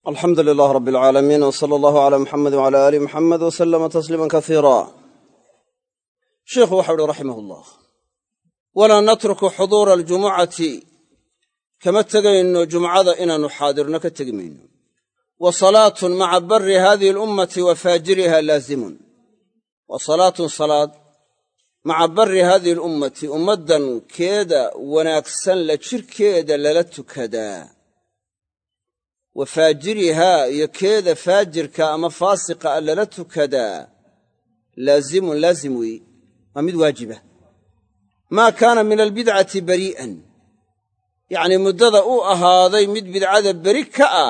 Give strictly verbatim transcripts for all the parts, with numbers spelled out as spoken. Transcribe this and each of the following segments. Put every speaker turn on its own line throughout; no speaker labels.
alxamdu lilah rab alcaalamiin w sala allahu cala muxamed wcala aali muxamed w salama tasliima kasiira sheikhu waxau uhi raximah ullah walaa natruku xuduura aljumucati kama tegayno jumcada inaannu xaadirno ka tegi mayno wa salaatun maca barri hadihi alummati wa faajiriha laazimun wa salaatun salaad maca barri hadihi alummati ummaddan keeda wanaagsan la jirkeeda lala tukadaa wa faajirihaa iyo keeda faajirka ama faasiqa a lala tukadaa laazimun laazim weeye waa mid waajiba maa kaana min albidcati barii'an yacnii muddada uu ahaaday mid bidcada beri ka ah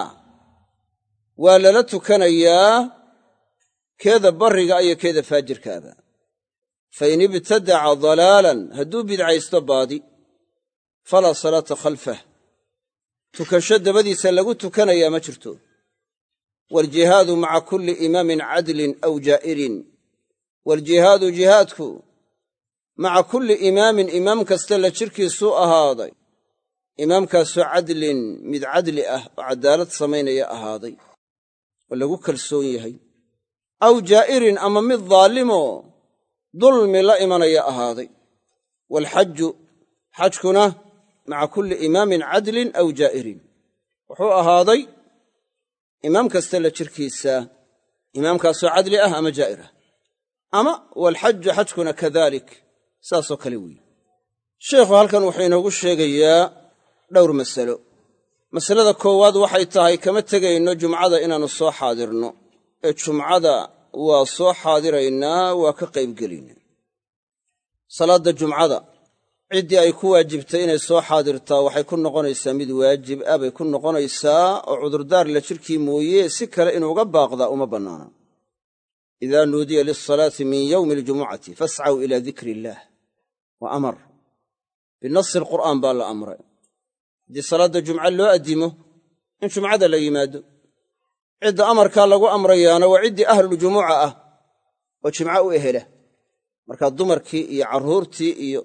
waa lala tukanayaa keeda barriga iyo keeda faajirkaaba fa in ibtadaca dalaalan hadduu bidcaysto baadi falaa salaata khalfah tukasho dabadiisa lagu tukanayaa ma jirto waaljihaadu maca kulli imaamin cadlin aw jaa'irin waaljihaadu jihaadku maca kulli imaamin imaam kasta la jirkiisuu ahaaday imaamkaasoo cadlin mid cadli ah oo caddaalad samaynaya ahaaday oo lagu kalsoon yahay aw jaa'irin ama mid daallimoo dulmi la imanaya ahaaday waalxaju xajkuna maca kulli imaamin cadlin aw jaa'irin wuxuu ahaaday imaam kasta la jirkiisa imaamkaasoo cadli ah ama jaa'ir ah ama waalxaju xajkuna kadalik saasoo kale weeye sheikhu halkan wuxuu inoogu sheegayaa dhowr masalo masalada koowaad waxay tahay kama tegayno jumcada inaannu soo xaadirno ee jumcada waa soo xaadiraynaa waa ka qaybgelaynaa salaadda jumcada ciddii ay ku waajibtay inay soo xaadirtaa waxay ku noqonaysaa mid waajib ah bay ku noqonaysaa oo cudurdaar la jirkii mooye si kale inuuga baaqdaa uma bannaana idaa nuudiya lilsalaati min yowmi aljumucati fascaw ilaa dikri illaah wa amar binasi alqur'aan baa la amray haddii salaadda jumca loo addimo in jumcada la yimaado cidda amarkaa lagu amrayaana waa ciddii ahluljumuuca ah oo jimco u ehela markaa dumarkii iyo carruurtii iyo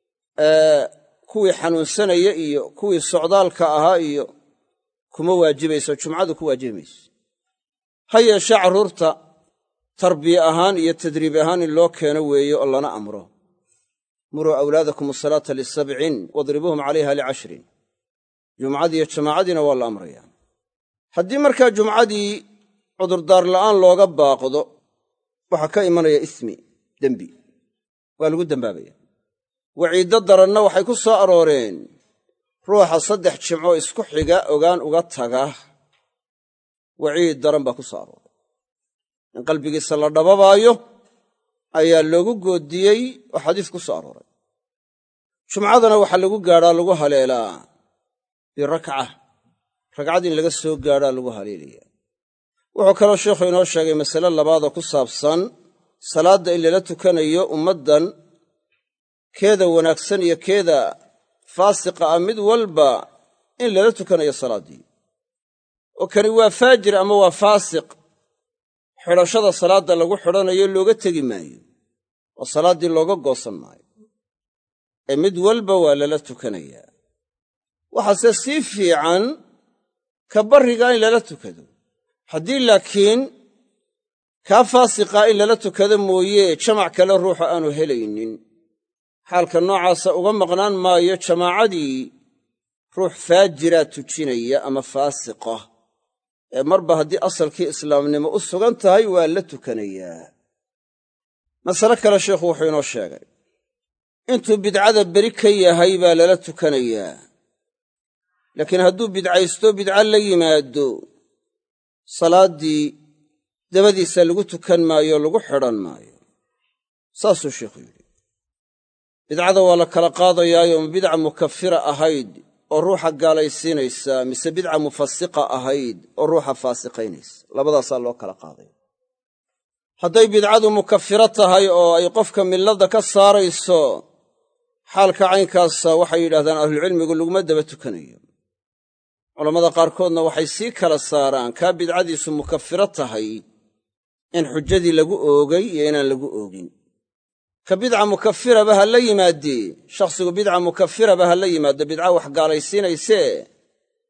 kuwii xanuunsanaya iyo kuwii socdaalka ahaa iyo kuma waajibayso jumcadu ku waajibi mayso ha yeeshee carruurta tarbiye ahaan iyo tadriib ahaan in loo keeno weeye oo lana amro muruu awlaadakum asalaata lisabcin wadribuuhum calayha licashrin jumcadiiyo jamaacadiina waa la amrayaa haddii markaa jumcadii cudurdaar la'aan looga baaqdo waxaa ka imanaya ismi dembi waa lagu dembaabaya waciiddo daranna waxay ku soo arooreen ruuxa saddex jimco isku xiga ogaan uga taga waciid daran baa ku soo arooray in qalbigiisa la dhababaayo ayaa loogu goodiyey oo xadiis ku soo arooray jumcadana waxaa lagu gaadhaa lagu haleelaa birakca ragcad in laga soo gaadhaa lagu haleelaya wuxuu kaloo sheikhu inoo sheegay masale labaadoo ku saabsan salaadda in lala tukanayo ummaddan keeda wanaagsan iyo keeda faasiqa ah mid walba in lala tukanayo salaaddii oo kani waa faajir ama waa faasiq xidhashada salaadda lagu xidhanayo looga tegi maayo oo salaaddii looga goosan maayo ee mid walba waa lala tukanayaa waxaase sii fiican ka barrigaa in lala tukado haddii laakiin kaa faasiqaa in lala tukado mooye jamac kale ruuxa aanu helaynin xaalka noocaasa uga maqnaan maayo jamaacadii ruux faajiraa tujinaya ama faasiqa ee marba haddii asalkii islaamnimo u sugan tahay waa la tukanayaa masale kale sheikhu wuxuu inoo sheegay intuu bidcada beri ka yahay baa lala tukanayaa laakiin hadduu bidcaysto bidco la yimaado salaaddii dabadiisa lagu tukan maayo lagu xidhan maayo saasuu sheikhu yidhi bidcada waa la kala qaadayaayo ma bidca mukafira ahayd oo ruuxa gaalaysiinaysa mise bidca mufasiqa ahayd oo ruuxa faasiqaynaysa labadaasaa loo kala qaadaya hadday bidcadu mukafiro tahay oo ay qofka milladda ka saarayso xaalka caynkaasa waxay yidhahdaan ahlucilmigu laguma daba tukanayo culammada qaarkoodna waxay sii kala saaraan kaa bidcadiisu mukafiro tahay in xujadii lagu oogay iyo inaan lagu oogin ka bidca mukafiraba ha la yimaadee shakhsigu bidca mukafiraba ha la yimaado bidca wax gaalaysiinaysee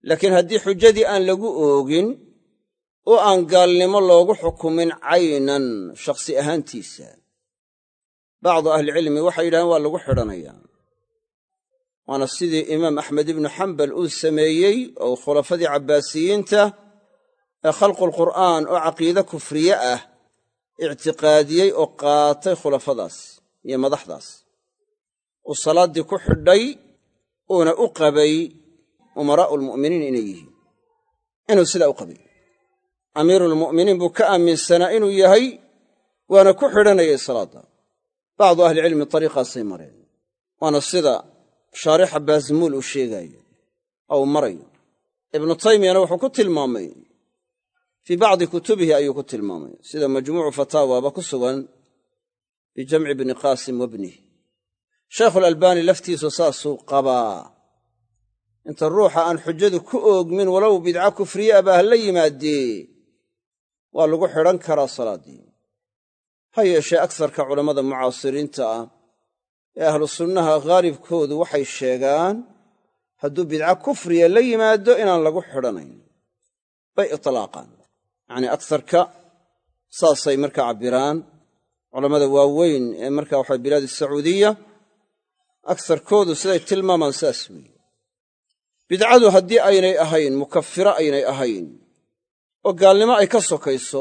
laakiin haddii xujadii aan lagu oogin oo aan gaalnimo loogu xukumin caynan shakhsi ahaantiisa, bacdu ahlicilmi waxay yidhahdeen waa lagu xidhanayaa. waana sidii imaam axmed ibnu xambal uu sameeyey oo khulafadii cabbaasiyiinta ee khalqulqur'aan oo caqiide kufriye ah ictiqaadiyey oo qaatay khulafadaas iyo madaxdaas, uu salaaddii ku xidhay uuna u qabay umaraa'u lmu'miniin inay yihiin, inuu sidaa u qabay. amiiruulmu'miniin buu ka aaminsanaa inuu yahay, waana ku xidhanayay salaadda. bacdu ahlicilmi ariiqaasay mareen, waana sida shaarixa baasmuul uu sheegaayo oo uu marayo. ibnu taymiyana wuxuu ku tilmaamay fii bacdi kutubihi ayuu ku tilmaamay, sida majmuucu fataawaaba ku sugan bijamci bni qaasim wabnih. shaykhulalbaani laftiisu saasuu qabaa, inta ruuxa aan xujadu ku oogmin walow bidca kufriye abaa ha la yimaadee waa lagu xidhan karaa salaaddii. ha yeeshee agsarka culammada mucaasiriinta ah ee ahlu sunnaha haalibkoodu waxay sheegaan hadduu bidca kufriya la yimaado inaan lagu xidhanayn, bay itlaaqaan. yacnii agsarka saasay markaa cabbiraan culammada waaweyn ee markaa waxaa bilaadi sacuudiya, agsarkoodu siday tilmaamaan saas weeye. bidcadu haddii aynay ahayn mukaffiro aynay ahayn oo gaalnimo ay ka sokayso,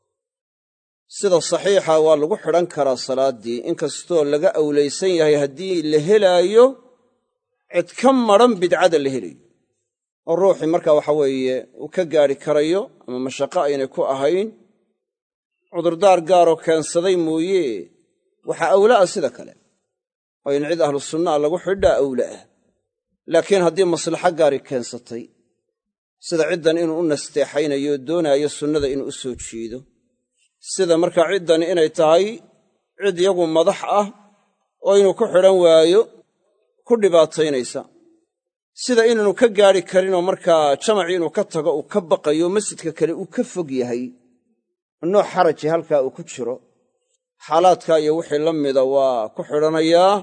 sida saxiixa waa lagu xidhan karaa salaaddii, inkastoo laga awlaysan yahay haddii la helaayo cid ka madran bidcada la helayo oo ruuxii markaa waxa weeye uu ka gaadhi karayo ama mashaqo aynay ku ahayn, cudurdaar gaaroo keensaday mooye waxaa awla ah sida kale, oo in cid ahlu sunnaha lagu xidhaa awla ah. laakiin haddii maslaxo gaari keensatay, sida ciddan inuu u nasteexaynayo oo doonaayo sunnada inuu u soo jiido, sida markaa ciddani inay tahay cid yagu madax ah oo inuu ku xidhan waayo ku dhibaataynaysa, sida inaanu ka gaadhi karinoo markaa jamacii inuu ka tago uu ka baqayo masjidka kale uu ka fog yahay, nooc xaraji halkaa uu ku jiro, xaalaadkaa iyo wixii la mida waa ku xidhanayaa,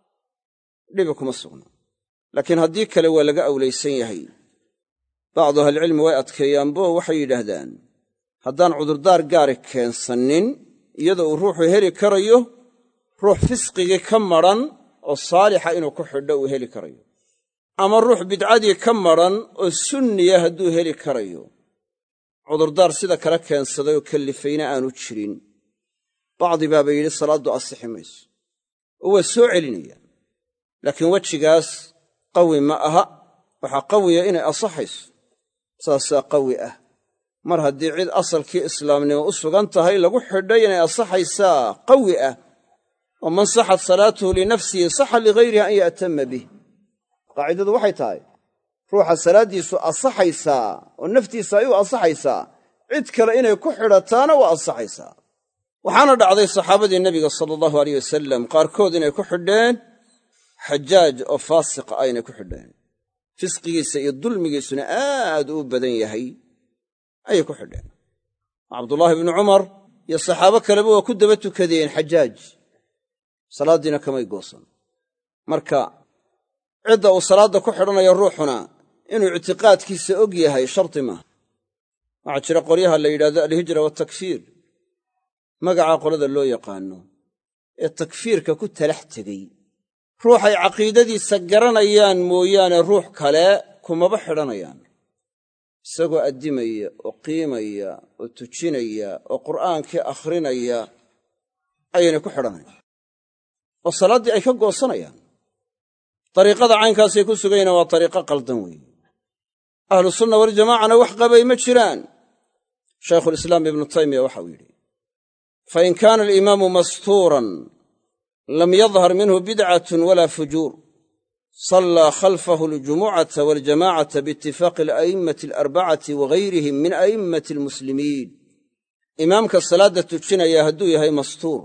dhibi kuma sugna. laakiin haddii kale waa laga awlaysan yahay. bacdu ahlicilmi way adkeeyaanbo waxay yidhaahdaan haddaan cudurdaar gaari keensannin, iyadoo uu ruuxu heli karayo ruux fisqigii ka madran oo saalixa inuu ku xidho uu heli karayo, ama ruux bidcadii ka madran oo sunniya hadduu heli karayo, cudurdaar sida kale keensaday oo kallifayna aanu jirin, bacdi baaba yidhi salaaddu asixi mayso oo waa soo celinaya. laakiin wejigaas qawi ma aha, waxaa qawiya inay asaxayso, saasaa qawi ah. mar haddii cid asalkii islaamnimo u sugan tahay lagu xidhay inay asaxaysaa qawi ah, oo man saxat salaatuhu linafsihi saxa ligayrihi an ya'tama bih. qaacidadu waxay tahay ruuxa salaaddiisu asaxaysaa oo naftiisa ay u asaxaysaa, cid kale inay ku xidhataana waa asaxaysaa. waxaana dhacday saxaabadii nebiga sala allahu aleyh wasalam qaarkood inay ku xidheen xajaaj oo faasiqa ah inay ku xidheen, fisqigiisa iyo dulmigiisuna aad u badan yahay ayay ku xidheen. cabdullaahi bnu cumar iyo saxaabo kaleba waa ku daba tukadeen xajaaj, salaaddiina kamay goosan. marka cidda uu salaadda ku xidhanayo ruuxuna inuu ictiqaadkiisa og yahay shardi maaha. waxaa jira qolyaha la yidhahdo alhijra waatakfiir, magacaa qolada loo yaqaano ee takfiirka ku talax tegey, ruuxay caqiidadiisa garanayaan mooyaane ruux kale kumaba xidhanayaan. isagoo addimaya oo qiimaya oo tujinaya oo qur'aankii akhrinaya ayaynay ku xidhanayaan oo salaaddii ay ka goosanayaan. dariiqada caynkaasay ku sugayna waa dariiqo qaldan weeye. ahlu sunna waljamaacana wax qabay ma jiraan. shaykhulislaam ibnu taymiya waxa uu yidhi fain kaana alimaamu mastuuran lam yadhar minhu bidcatun walaa fujuur sallaa khalfahu aljumucata waljamaacata biitifaaqi ala'immati alarbacati wagayrihim min a'immati almuslimiin. imaamka salaadda tujinaya hadduu yahay mastuur,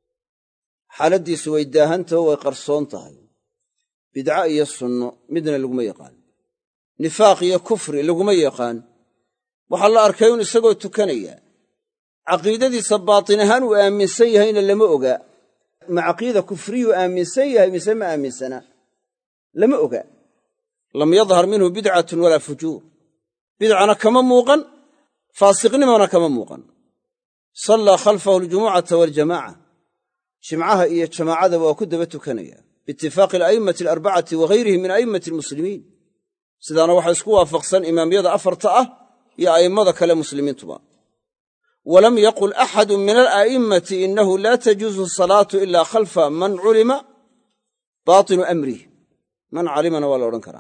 xaaladdiisu way daahantaho way qarsoon tahay, bidca iyo sunno midna laguma yaqaan, nifaaq iyo kufri laguma yaqaan. waxaa la arkay un isagoo tukanaya, caqiidadiisa baatin ahaan uu aaminsan yahayna lama oga. ma caqiida kufriyuu aaminsan yahay mise ma aaminsana lama oga. lam yadhar minhu bidcatun walaa fujuur, bidcana kama muuqan, faasiqnimona kama muuqan. sallaa khalfahu aljumucata waaljamaaca, jimcaha iyo jamaacadaba waa ku daba tukanaya biitifaaqi ala'immati alarbacati wa ghayrihim min a'immati almuslimiin. sidaana waxaa isku waafaqsan imaamyada afarta ah iyo a'immada kale muslimiintuba. walam yaqul axadu min ala'immati innahu laa tajuuzu asalaatu ilaa khalfa man culima baatinu amrih. man calimana waa la odhan karaa.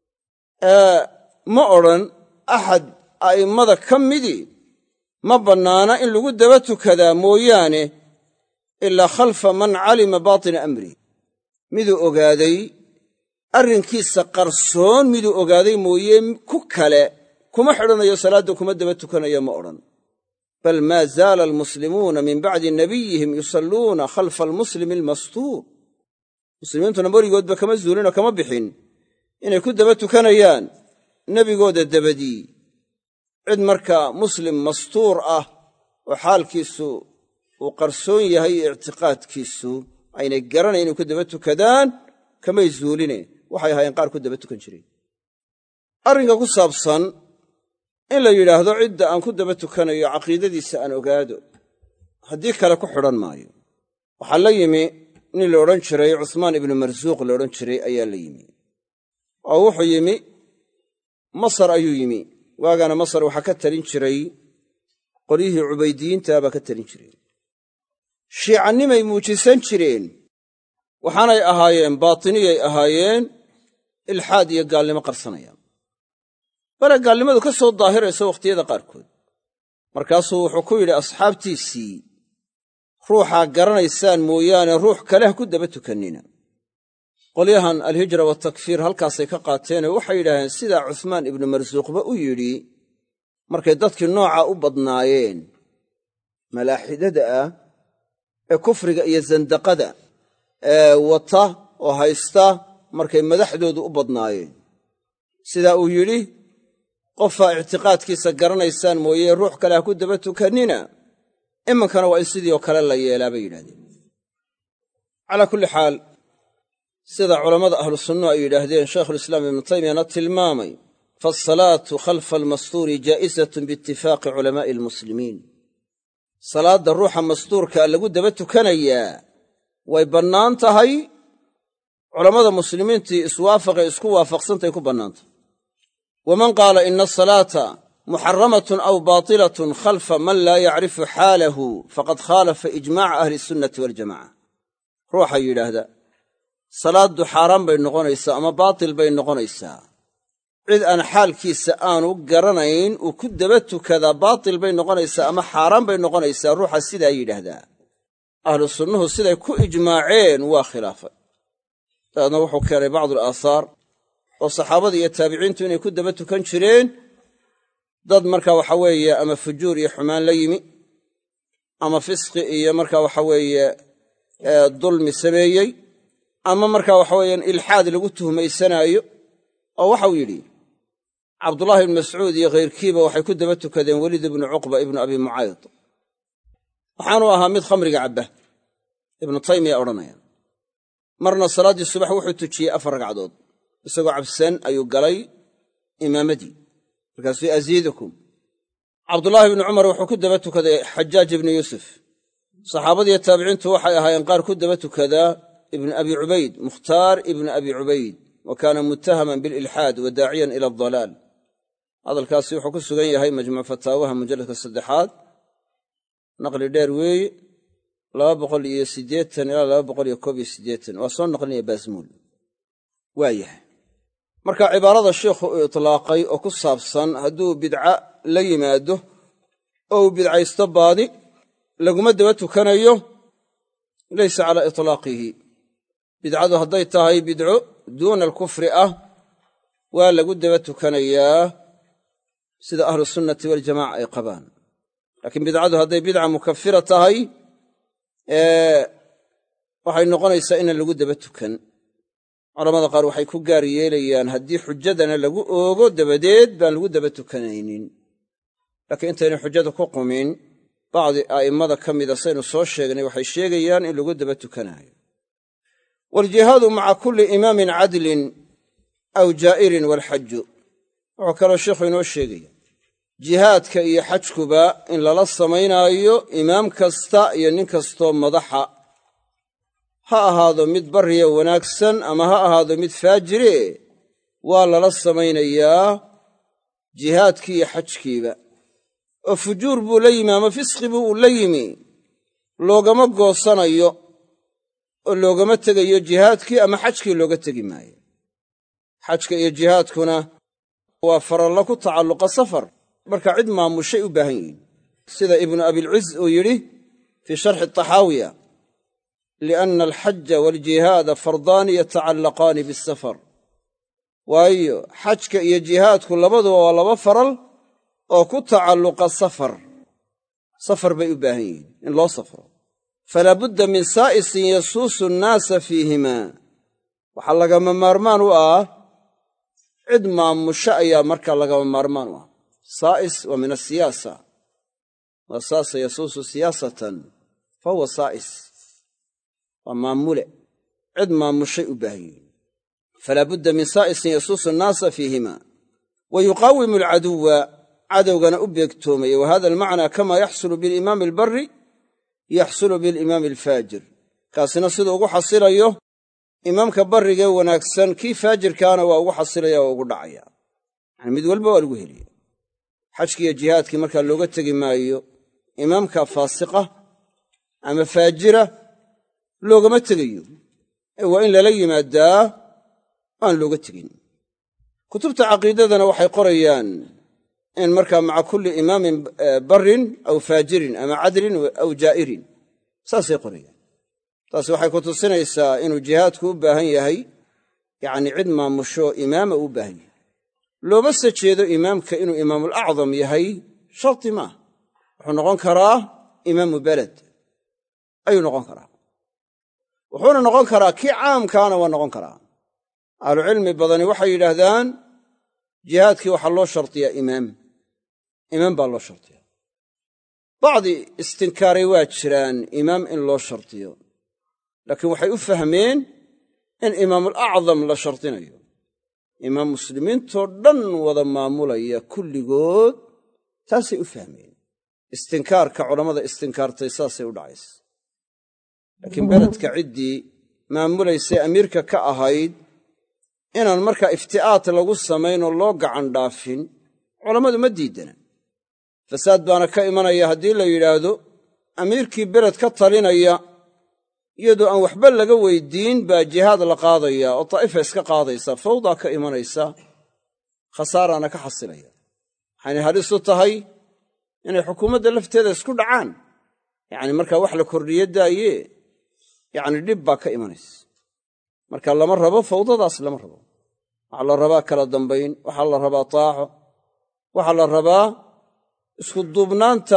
ma odhan axad a'immada ka midii ma bannaana in lagu daba tukadaa mooyaane ilaa khalfa man calima baatina amrih, miduu ogaaday arrinkiisa qarsoon miduu ogaaday mooye ku kale kuma xidhanayo salaadda kuma daba tukanayo ma odhan. bal maa zaala almuslimuuna min bacdi nabiyihim yusalluuna khalfa almuslimi almastuur. muslimiintuna weligoodba kama zuulinoo kama bixin inay ku daba tukanayaan nebigooda dabadii cid markaa muslim mastuur ah oo xaalkiisu uu qarsoon yahay iyo ictiqaadkiisu aynay garanayn inay ku daba tukadaan kamay zuuline waxay ahaayeen qaar ku daba tukan jireen. arrinka ku saabsan in la yidhaahdo cidda aan ku daba tukanayo caqiidadiisa aan ogaado, haddii kale ku xidhan maayo. waxaa la yimi nin la odhan jiray cuhmaan ibnu marsuuq la odhan jiray ayaa la yimi oo wuxuu yimi masar ayuu yimi. waagaana masar waxaa ka talin jiray qolyihii cubaydiyiinta baa ka talin jiray. shiicannimay muujisan jireen, waxaanay ahaayeen baatiniyay ahaayeen, ilxaad iyo gaalnimo qarsanayaan. bale gaalnimadu ka soo daahirayso wakhtiyada qaarkood. markaasuu wuxuu ku yidhi asxaabtiisii, ruuxaa garanaysaan mooyaane ruux kale ha ku daba tukannina. qolyahan alhijra waatakfiir halkaasay ka qaateenoo waxay yidhaaheen sidaa cuhmaan ibnu marsuuqba u yidhi markay dadkii nooca u badnaayeen malaaxidada ah ee kufriga iyo sandaqada ee wata oo haysta markay madaxdoodu u badnaayeen. sidaa uu yidhi qofaa ictiqaadkiisa garanaysaan mooye ruux kale ha ku daba tukannina, iminkana waa in sidii oo kale la yeelaa bay yidhahdeen. calaa kulli xaal, sida culammada ahlu sunnuhu ay yidhaahdeen, shaykhulislaam ibnu taymiyana tilmaamay, faasalaatu khalfa almastuuri jaa'isatun biitifaaqi culamaa'i almuslimiin. salaadda ruuxa mastuurkaa lagu daba tukanayaa way bannaan tahay, culammada muslimiintii iswaafaqay isku waafaqsantay ku bannaantahay. waman qaala ina asalaata muxaramatun aw baatilatun khalfa man laa yacrifu xaalahu faqad khaalafa ijmaaca ahli sunnati waljamaca. ruuxa yidhaahda salaaddu xaaraan bay noqonaysaa ama baatil bay noqonaysaa, cid aan xaalkiisa aanu garanayn uu ku daba tukadaa baatil bay noqonaysaa ama xaaraan bay noqonaysaa, ruuxa sidaa yidhaahdaa ahlu sunnuhu siday ku ijmaaceen waa khilaafay. dabeedna wuxuu keenay bacdu alaahaar oo saxaabada iyo taabiciintu inay ku daba tukan jireen dad markaa waxa weeye ama fujuur iyo xumaan la yimi ama fisqi iyo markaa waxa weeye dulmi sameeyey ama markaa waxa weeyaan ilxaad lagu tuhmaysanaayo. oo waxau yidhi cabdullaahi ibnu mascuud iyo khayrkiiba waxay ku daba tukadeen weliid ibnu cuqba ibnu abi mucayd, waxaanuu ahaa mid khamriga cabba. ibnu taymiya odhanaya marna salaaddii subax wuxuu tujiyey afar ragcadood, isagoo cabsan ayuu galay imaamadii, markaasuu aziidukum. cabdullaahi ibnu cumar wuxuu ku daba tukaday xajaaj ibnu yuusuf. saxaabadiiyo taabiciintu waxay ahaayeen qaar ku daba tukadaa ibnu abi cubayd, mukhtaar ibnu abi cubayd, wa kaana muttahaman bililxaad wa daaciyan ila adalaal. hadalkaasi wuxuu ku sugan yahay majmuuc fataawaha mujalladka saddexaad, naqli dheer weeye, laba boqol iyo siddeetan ilaa laba boqol iyo koob iyo siddeetan. waa soo naqlinaya baasmuul. waa yahay marka cibaarada sheikhu uu itlaaqay oo ku saabsan hadduu bidca la yimaado oo uu bidcaysto baadi laguma daba tukanayo, laysa calaa itlaaqihi. bidcadu hadday tahay bidco duuna alkufri ah waa lagu daba tukanayaa sida ahlu sunnati waljamaca ay qabaan. laakiin bidcadu hadday bidca mukafira tahay waxay noqonaysaa inaan lagu daba tukan. culamada qaar waxay ku gaar yeelayaan haddii xujadana lagu oogo dabadeed baan lagu daba tukanaynin. laakiin intayna xujada ku qumin, bacdi a'immada ka mida saynu soo sheegnay waxay sheegayaan in lagu daba tukanaayo. waaljihaadu maca kulli imaamin cadlin aw jaa'irin waalxaju. wuxuu kaloo sheikhu inoo sheegaya jihaadka iyo xajkuba in lala samaynaayo imaam kasta iyo nin kastoo madaxa, ha ahaado mid barriya wanaagsan ama ha ahaado mid faajire, waa lala samaynayaa jihaadkii iyo xajkiiba. oo fujuur buu la yimi ama fisqi buu uu la yimi, loogama goosanayo oo loogama tegayo jihaadkii ama xajkii looga tegi maayo. xajka iyo jihaadkuna waa faralla ku tacalluqa safar, marka cid maamushay u baahan yihiin, sida ibnu abilciz uu yidhi fii sharxi taxaawiya: lianna alxaja waaljihaada fardaani yatacallaqaani biasafar. waayo xajka iyo jihaadku labaduba waa laba faral oo ku tacalluqa safar. safar bay u baahan yihiin in loo safro. falaa budda min saa'isin yasuusu nnaasa fiihimaa. waxaa lagama maarmaan u ah cid maamusho ayaa markaa lagama maarmaan u ah. saa'is waa min asiyaasa, waa saasa yasuusu siyaasatan fa huwa saa'is, waa maamule. cid maamushay u baahan yihiin. falaa budda min saa'isin yasuusu nnaasa fiihimaa wa yuqaawimu alcaduwa, cadowgana u beegtoomaya. wa hada almacnaa kamaa yaxsulu bilimaami albarri yaxsulu bilimaami alfaajir. kaasina siduu ugu xasilayo imaamka barrigee wanaagsan, kii faajirkaana waa ugu xasilaya waa ugu dhacaya. yani mid walba waa lagu heliya. xajkiiyo jihaadkii markaa looga tegi maayo imaamka faasiqa ama faajira, loogama tegayo, ee waa in lala yimaadaa aan looga tegin. kutubta caqiidadana waxay qorayaan in markaa maca kulli imaamin barrin aw faajirin ama cadlin aw jaa'irin, saasay qorayaan. taasi waxay ku tusinaysaa inuu jihaadku u baahan yahay yacni cid maamusho imaama uu u baahan yahay. looma se jeedo imaamka inuu imaamulacdam yahay, sharti maaha. wuxuu noqon karaa imaamu beled ayuu noqon karaa, wuxuuna noqon karaa kii caamkaana waa noqon karaa. ahlucilmi badani waxay yidhaahdaan jihaadkii waxaa loo shartiyaa imaam, imaam baa loo shartiyaa. bacdi istinkaaray waa jiraan imaam in loo shartiyo, laakiin waxay u fahmeen in imaamulacdam la shardinayo. imaam muslimiintoo dhan wada maamulaya kulligood, taasay u fahmeen. istinkaarka culammada istinkaartay saasay u dhacaysa. laakiin beledka ciddii maamulaysay amiirka ka ahayd inaan markaa ifti'aat lagu samaynoo loo gacan dhaafin, culammadu ma diidana. fasaad baana ka imanaya haddii la yidhaahdo amiirkii beled ka talinaya iyadoo aan waxba laga weyddiin baa jihaad la qaadaya oo daa'ifa iska qaadaysa, fawdaa ka imanaysa, khasaaraana ka xasilaya. waxayna halis u tahay inay xukuumadda lafteeda isku dhacaan, yacni markaa wax la kordhiyo daaye, yacni dhib baa ka imanaysa. marka lama rabo fawdadaas, lama rabo. waxaa la rabaa kala dambayn, waxaa la rabaa taaco, waxaa la rabaa isku duubnaanta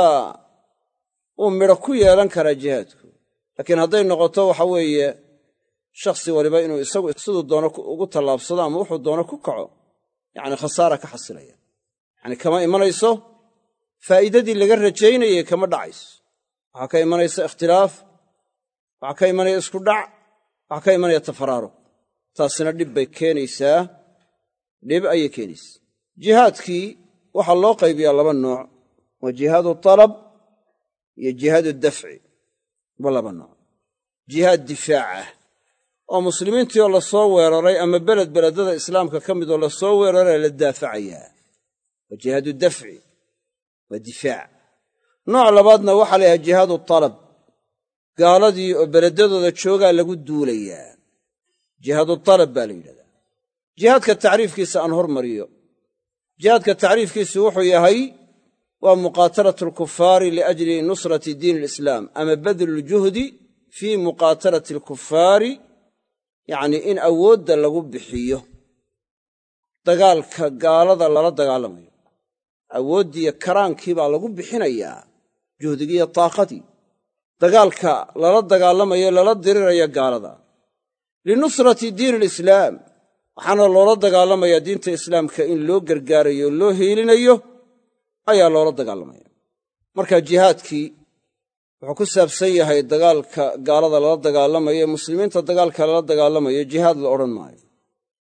uu midho ku yeelan karaa jihaadku. laakiin hadday noqoto waxa weeye shakhsi waliba inuu isagu siduu doono ugu tallaabsado ama wuxuu doono ku kaco, yacni khasaara ka xasilaya. yacni kama imanayso faa'iidadii laga rajaynayay, kama dhacayso. waxaa ka imanaysa ikhtilaaf, waxaa ka imanaya isku dhac, waxaa ka imanaya tafaraaruq. taasina dhib bay keenaysaa, dhib ayay keenaysaa. jihaadkii waxaa loo qaybiyaa laba nooc: waa jihaadu talab iyo jihaadu dafci. waa laba nooc. jihaad difaac ah oo muslimiintii oo la soo weeraray ama beled beledada islaamka ka mid oo la soo weeraray la daafacayaa, waa jihaadu dafci, waa difaac. nooc labaadna waxaa la yidhaha jihaadu talab, gaaladii oo beledadooda joogaa lagu duulayaa, jihaadu talab baa la yidhahdaa. jihaadka tacriifkiisa aan hormariyo. jihaadka tacriifkiisu wuxuu yahay waa muqaatalatu alkufaari liajli nusrati diin alislaam, ama badluljuhdi fii muqaatalati alkufaari, yacnii in awoodda lagu bixiyo dagaalka gaalada lala dagaalamayo. awooddiiyo karaankii baa lagu bixinayaa, juhdigiiyo taaqadii, dagaalka lala dagaalamayo lala diriraya gaalada. linusrati diin alislaam, waxaana loola dagaalamayaa diinta islaamka in loo gargaarayo, loo hiilinayo ayaa loola dagaalamaya. marka jihaadkii wuxuu ku saabsan yahay dagaalka gaalada lala dagaalamayo, muslimiinta dagaalka lala dagaalamayo jihaad la odhan maayo.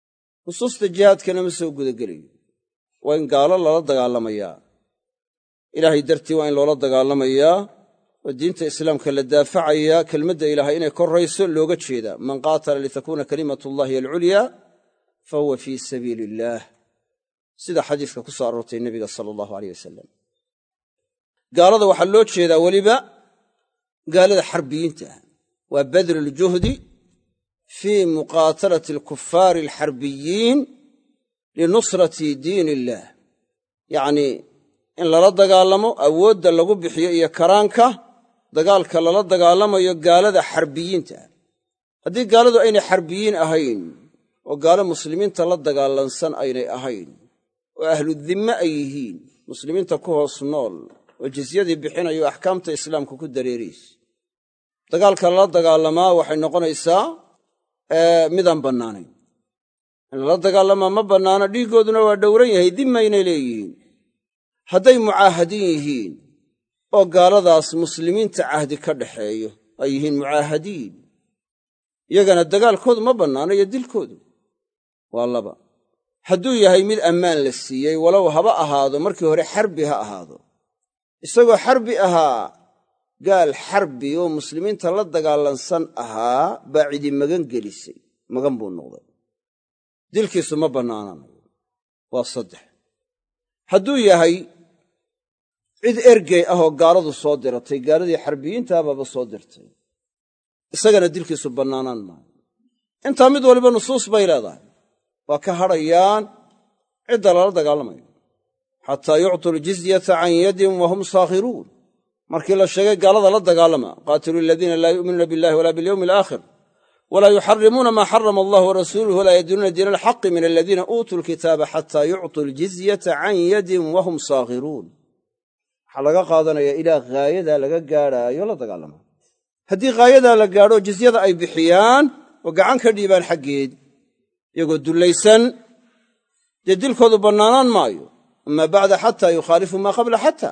nusuusta jihaadkana ma soo gudagelayo waa in gaalo lala dagaalamayaa ilaahay dartii waa in loola dagaalamayaa oo diinta islaamka la daafacayaa kelmadda ilaahay inay korrayso looga jeedaa man qaatala litakuuna kalimatullahi alculyaa fa huwa fii sabiili illaah sida xadiiska ku soo aroortay nebiga sala allahu aleyh wasalam gaalada waxaa loo jeedaa weliba gaalada xarbiyiinta ah waa badluljuhdi fii muqaatalati alkufaari alxarbiyiin linusrati diin illaah yacnii in lala dagaalamo awoodda lagu bixiyo iyo karaanka dagaalka lala dagaalamayo gaalada xarbiyiinta ah haddii gaaladu aynay xarbiyiin ahayn oo gaalo muslimiinta la dagaalansan aynay ahayn oo ahludimme ay yihiin muslimiinta ku hoos nool oo jizyadii bixinayo axkaamta islaamka ku dareeraysa dagaalka lala dagaalamaa waxay noqonaysaa midaan bannaanayn in lala dagaalamaa ma bannaano dhiiggooduna waa dhowran yahay dimmaynay leeyihiin hadday mucaahadiin yihiin oo gaaladaas muslimiinta cahdi ka dhaxeeyo ay yihiin mucaahadiin iyagana dagaalkoodu ma bannaano iyo dilkoodu waa laba hadduu yahay mid ammaan la siiyey walow haba ahaado markii hore xarbi ha ahaado isagoo xarbi ahaa gaal xarbi oo muslimiinta la dagaalansan ahaa baa cidi magan gelisay magan buu noqday dilkiisu ma bannaananayo waa saddex hadduu yahay cid ergey ah oo gaaladu soo diratay gaaladii xarbiyiintaababa soo dirtay isagana dilkiisu bannaanaan maayo intaa mid waliba nusuus bay leedahay waa ka hadhayaan cidda lala dagaalamayo xataa yuctuu ljizyata can yadin wahum saakhiruun markii la sheegay gaalada la dagaalama qaatiluu aladiina laa yu'minuuna billahi walaa bilyowmi alaakhir walaa yuxarimuuna maa xarama allah warasuuluhu walaa yadiinuuna diina alxaqi min aladiina uutuu lkitaaba xataa yuctuu ljizyata can yadin wahum saakhiruun waxaa laga qaadanaya ilaa haayadaa laga gaadhaayo la dagaalama haddii haayadaa la gaadho jizyada ay bixiyaan oo gacan ka dhiibaan xaggeed iyagoo dullaysan dee dilkoodu bannaanaan maayo amaa bacda xataa yukhaalifu maa qabla xataa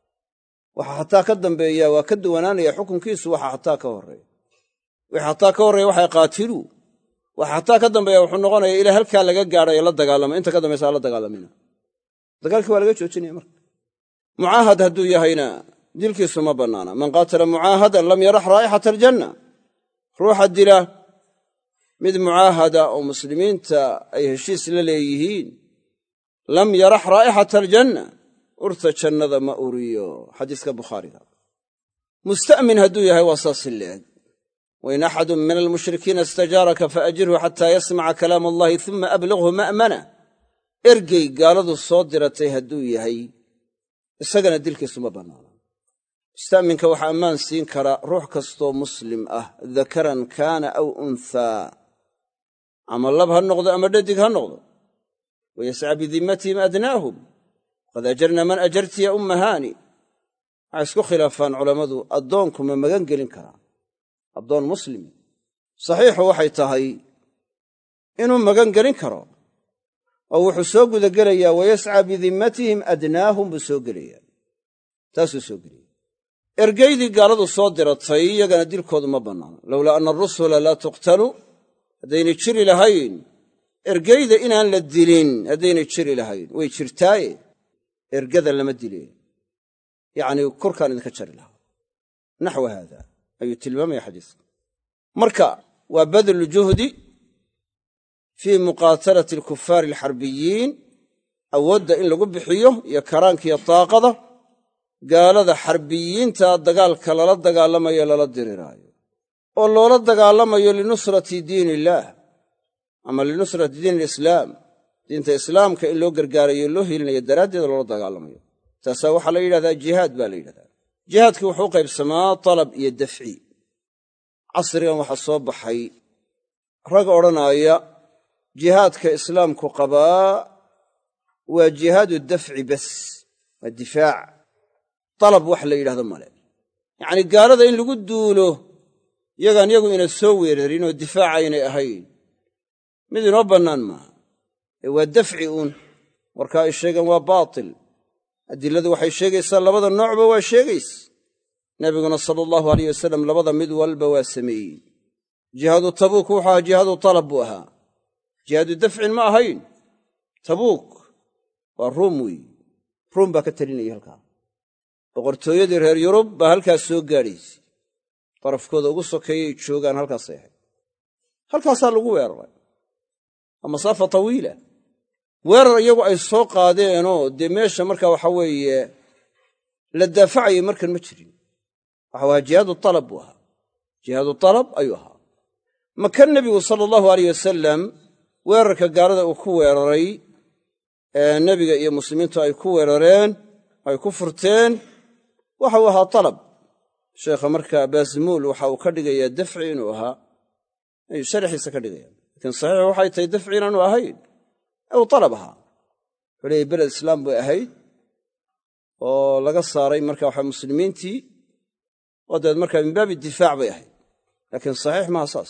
waxa xataa ka dambeeya waa ka duwanaanaya xukunkiisu waxa xataa ka horreeya wixii xataa ka horreeya waxay qaatiluu waxa xataa ka dambeeya wuxuu noqonaya ilaa halkaa laga gaadhayo la dagaalama inta ka dambaysa hala dagaalamina dagaalkii waa laga joojinaya marka mucaahad hadduu yahayna dilkiisu ma bannaana man qaatala mucaahadan lam yarax raa'ixata aljanna ruuxa dila mid mucaahada oo muslimiinta ay heshiis la leeyihiin lam yarax raa'ixata aljanna urta jannada ma uriyo xadiiska bukhaariga musta'min hadduu yahay waa saas leeg wain axadun min almushrikiina istajaaraka faajirhu xataa yasmaca kalaam allahi uma ablighu ma'mana ergey gaaladu soo diratay hadduu yahay isagana dilkiisu ma bannaana musta'minka waxaa ammaan siin kara ruux kastoo muslim ah dakaran kaana aw unthaa ama lab ha noqdo ama dhadig ha noqdo wayasca bidimmatihim adnaahum qad ajarna man ajarti ya umma haani waxay isku khilaafaan culammadu addoonku ma magan gelin karaa addoon muslimi saxiixu waxay tahay inuu magan gelin karo oo wuxuu soo gudagelayaa wayascaa bidimmatihim adnaahum buu soo gelayaa taasuu soo gelaya ergaydii gaaladu soo diratay iyagana dilkoodu ma bannaano lowlaa anna arusula laa tuqtalu haddaynay jiri lahayn ergayda inaan la dilin haddaynay jiri lahayn way jirtaaye ergada lama dileen yacnii korkaan idinka jari lahaa naxwa haada ayuu tilmaamaya xadiiska marka waa badlu juhdi fii muqaatalati alkufaari alxarbiyiin awoodda in lagu bixiyo iyo karaankiiyo daaqada gaalada xarbiyiinta dagaalka lala dagaalamayo lala diriraayo oo loola dagaalamayo linusrati diin illaah ama linusrati diin alislaam diinta islaamka in loo gargaarayo loo helinayo daraaddeeda loola dagaalamayo taasaa waxaa la yidhahdaa jihaad baa la yidhahdaa jihaadkii wuxuu u qaybsamaa talab iyo dafci casrigan waxaa soo baxay rag odhanaaya jihaadka islaamku qabaa waa jihaadu dafci bas waa difaac talab wax la yidhahdo male yacnii gaalada in lagu duulo yagaan yagu ina soo weerarin oo difaaca aynay ahayn mid inoo bannaan maaha ee waa dafci uun warka ay sheegaan waa baatil adiladu waxay sheegaysaa labada noocba waa sheegaysa nebiguna sala allahu alayh wasalam labada mid walba waa sameeyey jihaadu tabuuk wuxuu ahaa jihaadu talab buu ahaa jihaadu dafcin ma ahayn. tabuuk waa ruum weeye, ruum baa ka talinaya halkaa. boqortooyadii reer yurub baa halkaas soo gaadhaysay, darafkooda ugu sokeeyay joogaan halkaasay ahayd. halkaasaa lagu weeraray, waa masaafa tawiila. weerar iyagu ay soo qaadeenoo dee meesha markaa waxa weeye la daafacayay markan ma jirin. waxa waa jihaadu talab buu ahaa, jihaadu talab ayuu ahaa. maka nebigu sala allahu alayh wasalam weerarka gaalada uu ku weeraray ee nebiga iyo muslimiintu ay ku weerareen, ay ku furteen, waxa uu ahaa talab. sheekha markaa baasmuul waxa uu ka dhigayaa dafci inuu ahaa, ayuu sharaxiisa ka dhigaya. laakiin saxiix waxay tahay dafci inaanu ahayn, uu talab ahaa. wuxuu leeyay beled islaam bay ahayd oo laga saaray marka waxa muslimiintii, oo dabeed markaa min baabi difaac bay ahayd. laakiin saxiix maaha saas,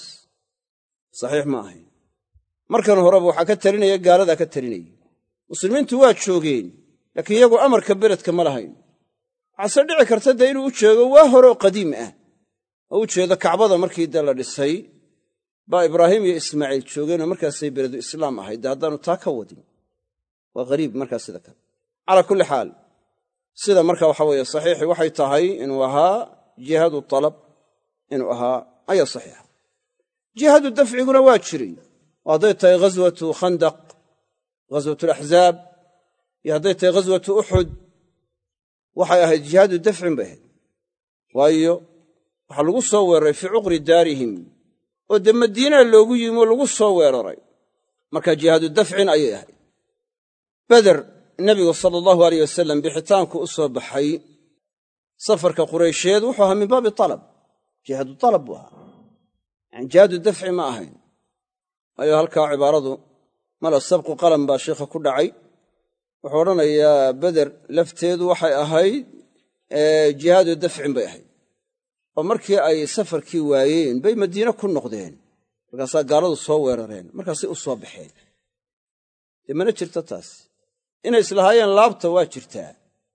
saxiix ma ahayn. markan horeba waxaa ka talinaya gaaladaa ka talinayay. muslimiintu waa joogeen, laakiin iyagu amarka beledka ma lahayn. waxaase dhici karta dee inuu u jeego waa hore oo qadiim ah, oo u jeedo kacbada markii dee la dhisay baa ibraahim iyo ismaaciil joogeenoo markaasay beledu islaam ahayd. dee haddaanu taa ka wadin waa qariib markaa sida kale. calaa kulli xaal, sida marka waxa weeye saxiixi waxay tahay inuu ahaa jihaadu talab, inuu ahaa ayaa saxiixa. jihaadu dafciguna waa jiray, oo hadday tahay ghaswatu khandaq, ghaswatu alaxzaab, iyo hadday tahay ghaswatu uxud, waxay ahayd jihaadu dafcin bay ahayd. waayo waxaa lagu soo weeraray fii cuqri daarihim, oo dee madiina loogu yimi oo lagu soo weeraray. marka jihaadu dafcin ayay ahayd. beder nebigu sala allahu alayh wasalam bixitaanku u soo baxay safarka quraysheed wuxuu ahaa min baabi talab, jihaadu talab buu ahaa, yani jihaadu dafci ma ahayn. waayo halkaa cibaaradu mala sabqu qalam baa sheikha ku dhacay. wuxuu odhanayaa beder lafteedu waxay ahayd jihaadu dafcin bay ahayd, oo markii ay safarkii waayeen bay madiine ku noqdeen, markaasaa gaaladu soo weerareen, markaasay u soo baxeen. dee mana jirto taas. inay islahaayeen laabta waa jirtaa,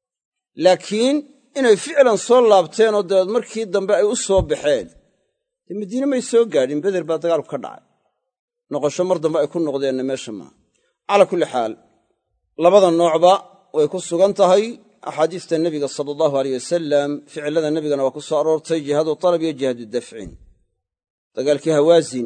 laakiin inay ficlan soo laabteen oo dabeed markii dambe ay u soo baxeen, dee madiine may soo gaadhin. beder baa dagaalku ka dhacay, noqosho mar dambe ay ku noqdeenna meesha maaha. calaa kulli xaal, labada noocba way ku sugan tahay axaadiista nebiga sala allahu aleyh wasalam. ficilada nebigana waa ku soo aroortay jihaadu talab iyo jihaadu dafcin. dagaalkii hawaasin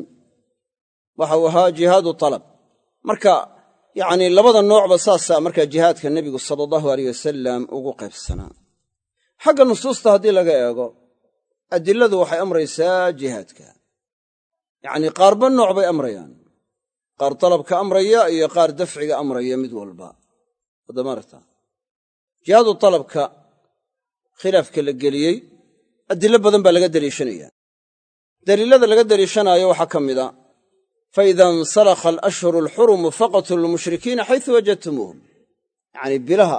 waxa uu ahaa jihaadu talab. marka yacnii labada noocba saasaa markaa jihaadka nebigu sala allahu aleyh wasalam ugu qaybsanaa. xagga nusuusta haddii laga eego, adiladu waxay amraysaa jihaadka, yacnii qaarba nooc bay amrayaan, qaar talabka amraya iyo qaar dafciga amraya mid walba. wadamarta jihaadu talabka khilaafka la geliyey adilo badan baa laga deliishanaya. daliilada laga deliishanaayo waxaa ka mid a faida insalakha alashhuru alxurumu faqtulu lmushrikiina xaysu wajadtumuuhum, yacnii bilaha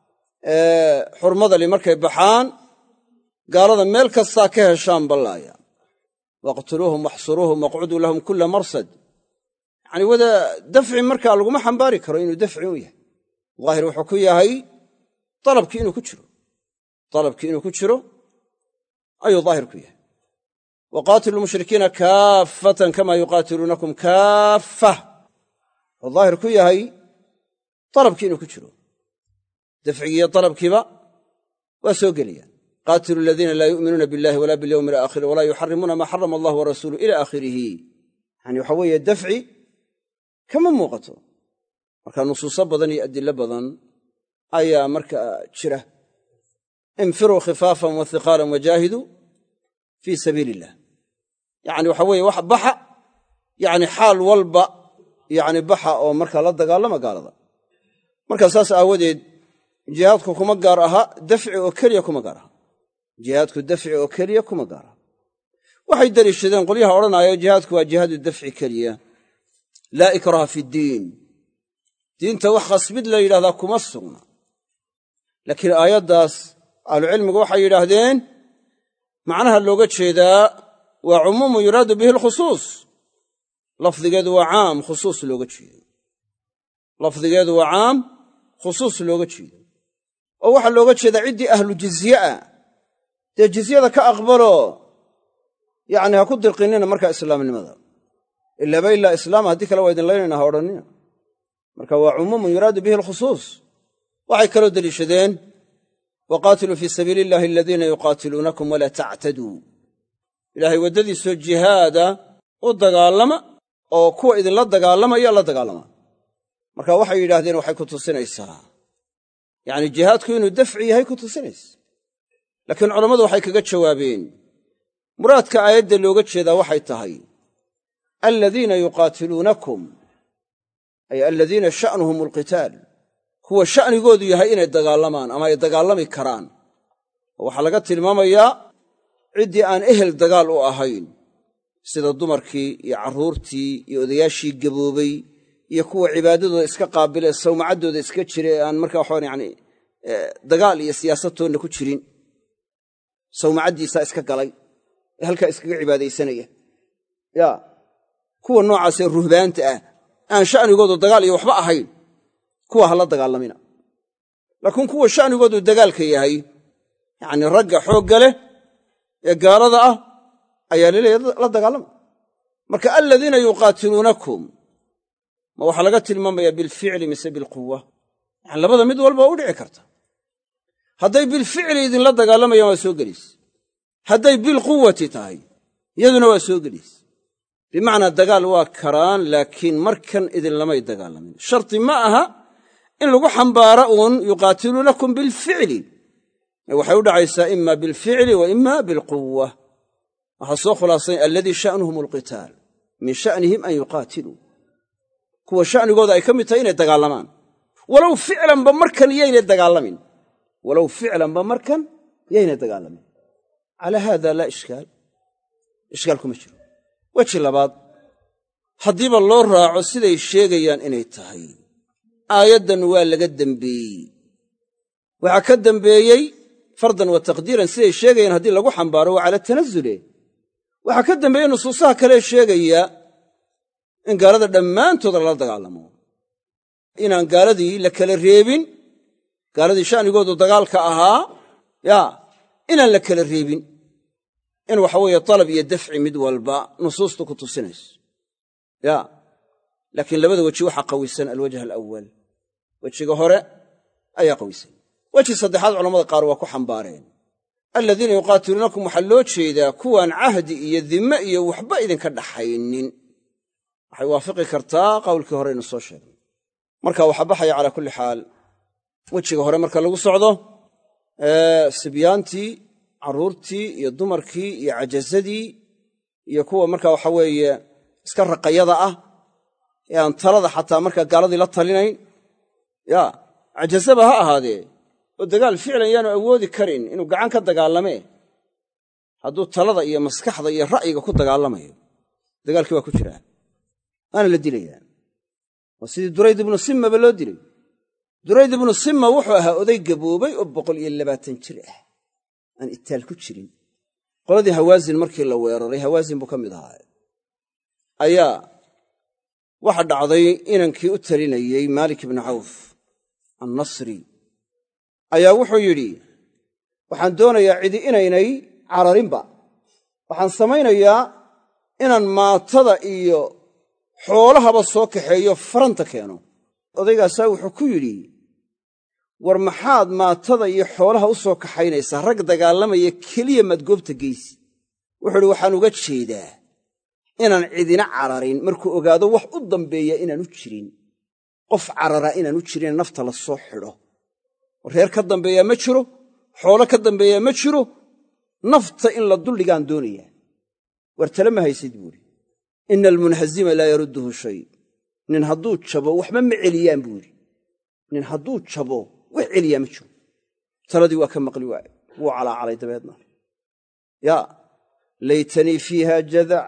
xurmadali markay baxaan gaalada meel kastaa ka heshaan ballaaya. waqtuluuhum waxsuruuhum waqcuduu lahum kula marsad. yacni wada dafci markaa laguma xambaari karo inuu dafci u yahay. daahir wuxuu ku yahay dalabkii inuu ku jiro, dalabkii inuu ku jiro ayuu daahir ku yahay. waqaatilu lmushrikiina kaaffatan kama yuqaatiluunakum kaaffa, wuxuu daahir ku yahay dalabkii inuu ku jiro. dafcigiiyo dalabkiiba waa soo gelayaan. qaatilu aladiina laa yu'minuuna billahi wala bilyawmi alaakhir walaa yuxarimuuna maa xarama allah warasuuluh ila aakhirihi. yani waxa weeye dafci kama muuqato. marka nusuuso badan iyo adilo badan ayaa markaa jira. infiruu khifaafan wa hiqaalan wajaahiduu fii sabiili illah. yacni waxa weeye wax baxa, yacni xaal walba yacni baxa oo markaa la dagaalama gaalada. markaa saas aawadeed jihaadku kuma gaar aha dafci oo keliya kuma gaar aha. jihaadku dafci oo keliya kuma gaar aha. waxay deliishadeen qolyaha odhanaayo jihaadku waa jihaadu dafci keliya, laa ikraha fi ddiin, diinta wax khasbid la yidhahdaa kuma sugna. laakiin aayaddaas ahlucilmigu waxay yidhaahdeen macnaha looga jeedaa waa cumuumun yuraadu bihi alkhusuus. lafdigeedu waa caam, khusuus looga jeedo. lafdigeedu waa caam, khusuus looga jeedo. oo waxaa looga jeedaa ciddii ahlu jizye ah, dee jizyada ka aqbalo, yacni ha ku dirqinnina markaa islaamnimada. ilaaba ilaa islaama haddii kale waa idin laynayna ha odhannina marka waa cumuumun yuraadu bihi alkhusuus. waxay kaloo deliishadeen waqaatiluu fii sabiili illahi aladiina yuqaatiluunakum walaa tactaduu, ilaahay waddadiisoo jihaada u dagaalama oo kuwa idinla dagaalamaya la dagaalama. marka waxay yidhaahdeen waxay ku tusinaysaa yacni jihaadku inuu dafci yahay ku tusinaysa. laakiin culammadu waxay kaga jawaabeen muraadka aayadda looga jeedaa waxay tahay aladiina yuqaatiluunakum ay aladiina sha'nuhum alqitaal, kuwa sha'nigoodu yahay inay dagaalamaan ama ay dagaalami karaan. oo waxaa laga tilmaamayaa ciddii aan ehel dagaal u ahayn sida dumarkii iyo carruurtii iyo odayaashii gaboobay iyo kuwa cibaadadooda iska qaabilee sawmacaddooda iska jira ee aan markaa waxaan yacni dagaal iyo siyaasadtoonna ku jirin, sawmacaddiisaa iska galay ee halkaa iskaga cibaadaysanaya. yaa kuwa noocaasee ruhbaanta ah aan sha'nigoodu dagaal iyo waxba ahayn kuwa ha la dagaalamina. laakiin kuwa sha'nigoodu dagaalka yahay yacni ragga xoogga leh ee gaalada ah ayaa laleeyahay la dagaalama. marka aladiina yuqaatiluunakum ma waxaa laga tilmaamayaa bilficli mise bilquwa? yani labada mid walba waa u dhici karta. hadday bilficli idinla dagaalamayaan waa soo gelayse, hadday bilquwati tahay iyaduna waa soo gelayse. bimacnaa dagaal waa karaan, laakiin markan idinlamay dagaalamin. sharti ma aha in lagu xambaara uun yuqaatiluunakum bilficli, waxay u dhacaysaa ima bilficli wa ima bilquwa. waxaa soo khulaasay alladii sha'nuhum alqitaal min sha'nihim an yuqaatiluu, kuwa sha'nigooda ay ka mid tahay inay dagaalamaan walow ficlanba markan yaynay dagaalamin, walow ficlanba markan yaynay dagaalamin. calaa haada laa ishkaal, ishkaal kuma jiro. weji labaad, haddiiba loo raaco siday sheegayaan inay tahay aayaddan waa laga dembeeyey. waxaa ka dembeeyey fardan wa taqdiiran siday sheegayaan haddii lagu xambaaro waa cala tanazule. waxaa ka dembeeyey nusuusaha kalee sheegaya in gaalada dhammaantood lala dagaalamo, inaan gaaladii la kala reebin, gaaladii sha'nigoodu dagaalka ahaa yaa inaan la kala reebin, in waxa weeye talab iyo dafci mid walba nusuustu ku tusinayso. yaa laakiin labada weji waxaa qawisan alwajh alawal, wejiga hore ayaa qawisan. weji saddexaad culammada qaar waa ku xambaareen aladiina yuqaatiluunakum waxaa loo jeedaa kuwaan cahdi iyo dimme iyo waxba idinka dhaxaynin. waxay waafiqi kartaa qowlkii hore aynu soo sheegnay. marka waxaa baxaya calaa kulli xaal wejiga hore marka lagu socdo sibyaantii, carruurtii iyo dumarkii iyo cajazadii iyo kuwa marka waxa weeye iska raqayada ah ee aan talada xataa markaa gaaladii la talinayn, yaa cajazaba ha ahaadee oo dagaal ficlan yaanu awoodi karin inuu gacan ka dagaalamee, hadduu talada iyo maskaxda iyo ra'yiga ku dagaalamayo dagaalkii waa ku jiraa, waana la dilayaa. waa sidii durayd ibnu simmaba loo dilay. durayd ibnu simma wuxuu ahaa oday gaboobay oo boqol iyo labaatan jir ah, aan itaal ku jirin. qoladii hawaasin markii la weeraray, hawaasin buu ka mid ahaa, ayaa waxa dhacday inankii u talinayey maalik ibnu cawf annasri ayaa wuxuu yidhi waxaan doonayaa cidi inaynay cararinba, waxaan samaynayaa inaan maatada iyo xoolahaba soo kaxeeyo faranta keeno. odaygaasaa wuxuu ku yidhi war maxaad maatada iyo xoolaha u soo kaxaynaysaa? rag dagaalamaya keliya maad goobta geysi. wuxuu idhi waxaan uga jeedaa inaan cidina cararin markuu ogaado wax u dambeeya inaanu jirin, qof carara inaanu jirin, nafta la soo xidho. reer ka dambeeyaa ma jiro, xoolo ka dambeeyaa ma jiro, nafta in la duldhigaan doonayaa. war tale ma haysid buuhi, ina almunhazima laa yarudduhu shay. nin hadduu jabo waxba ma celiyaan buu yidhi, nin hadduu jabo wax celiyaa ma jiro. taladii waa ka maqli waaye, wuu calaacalay dabeedna. yaa laytanii fiiha jadac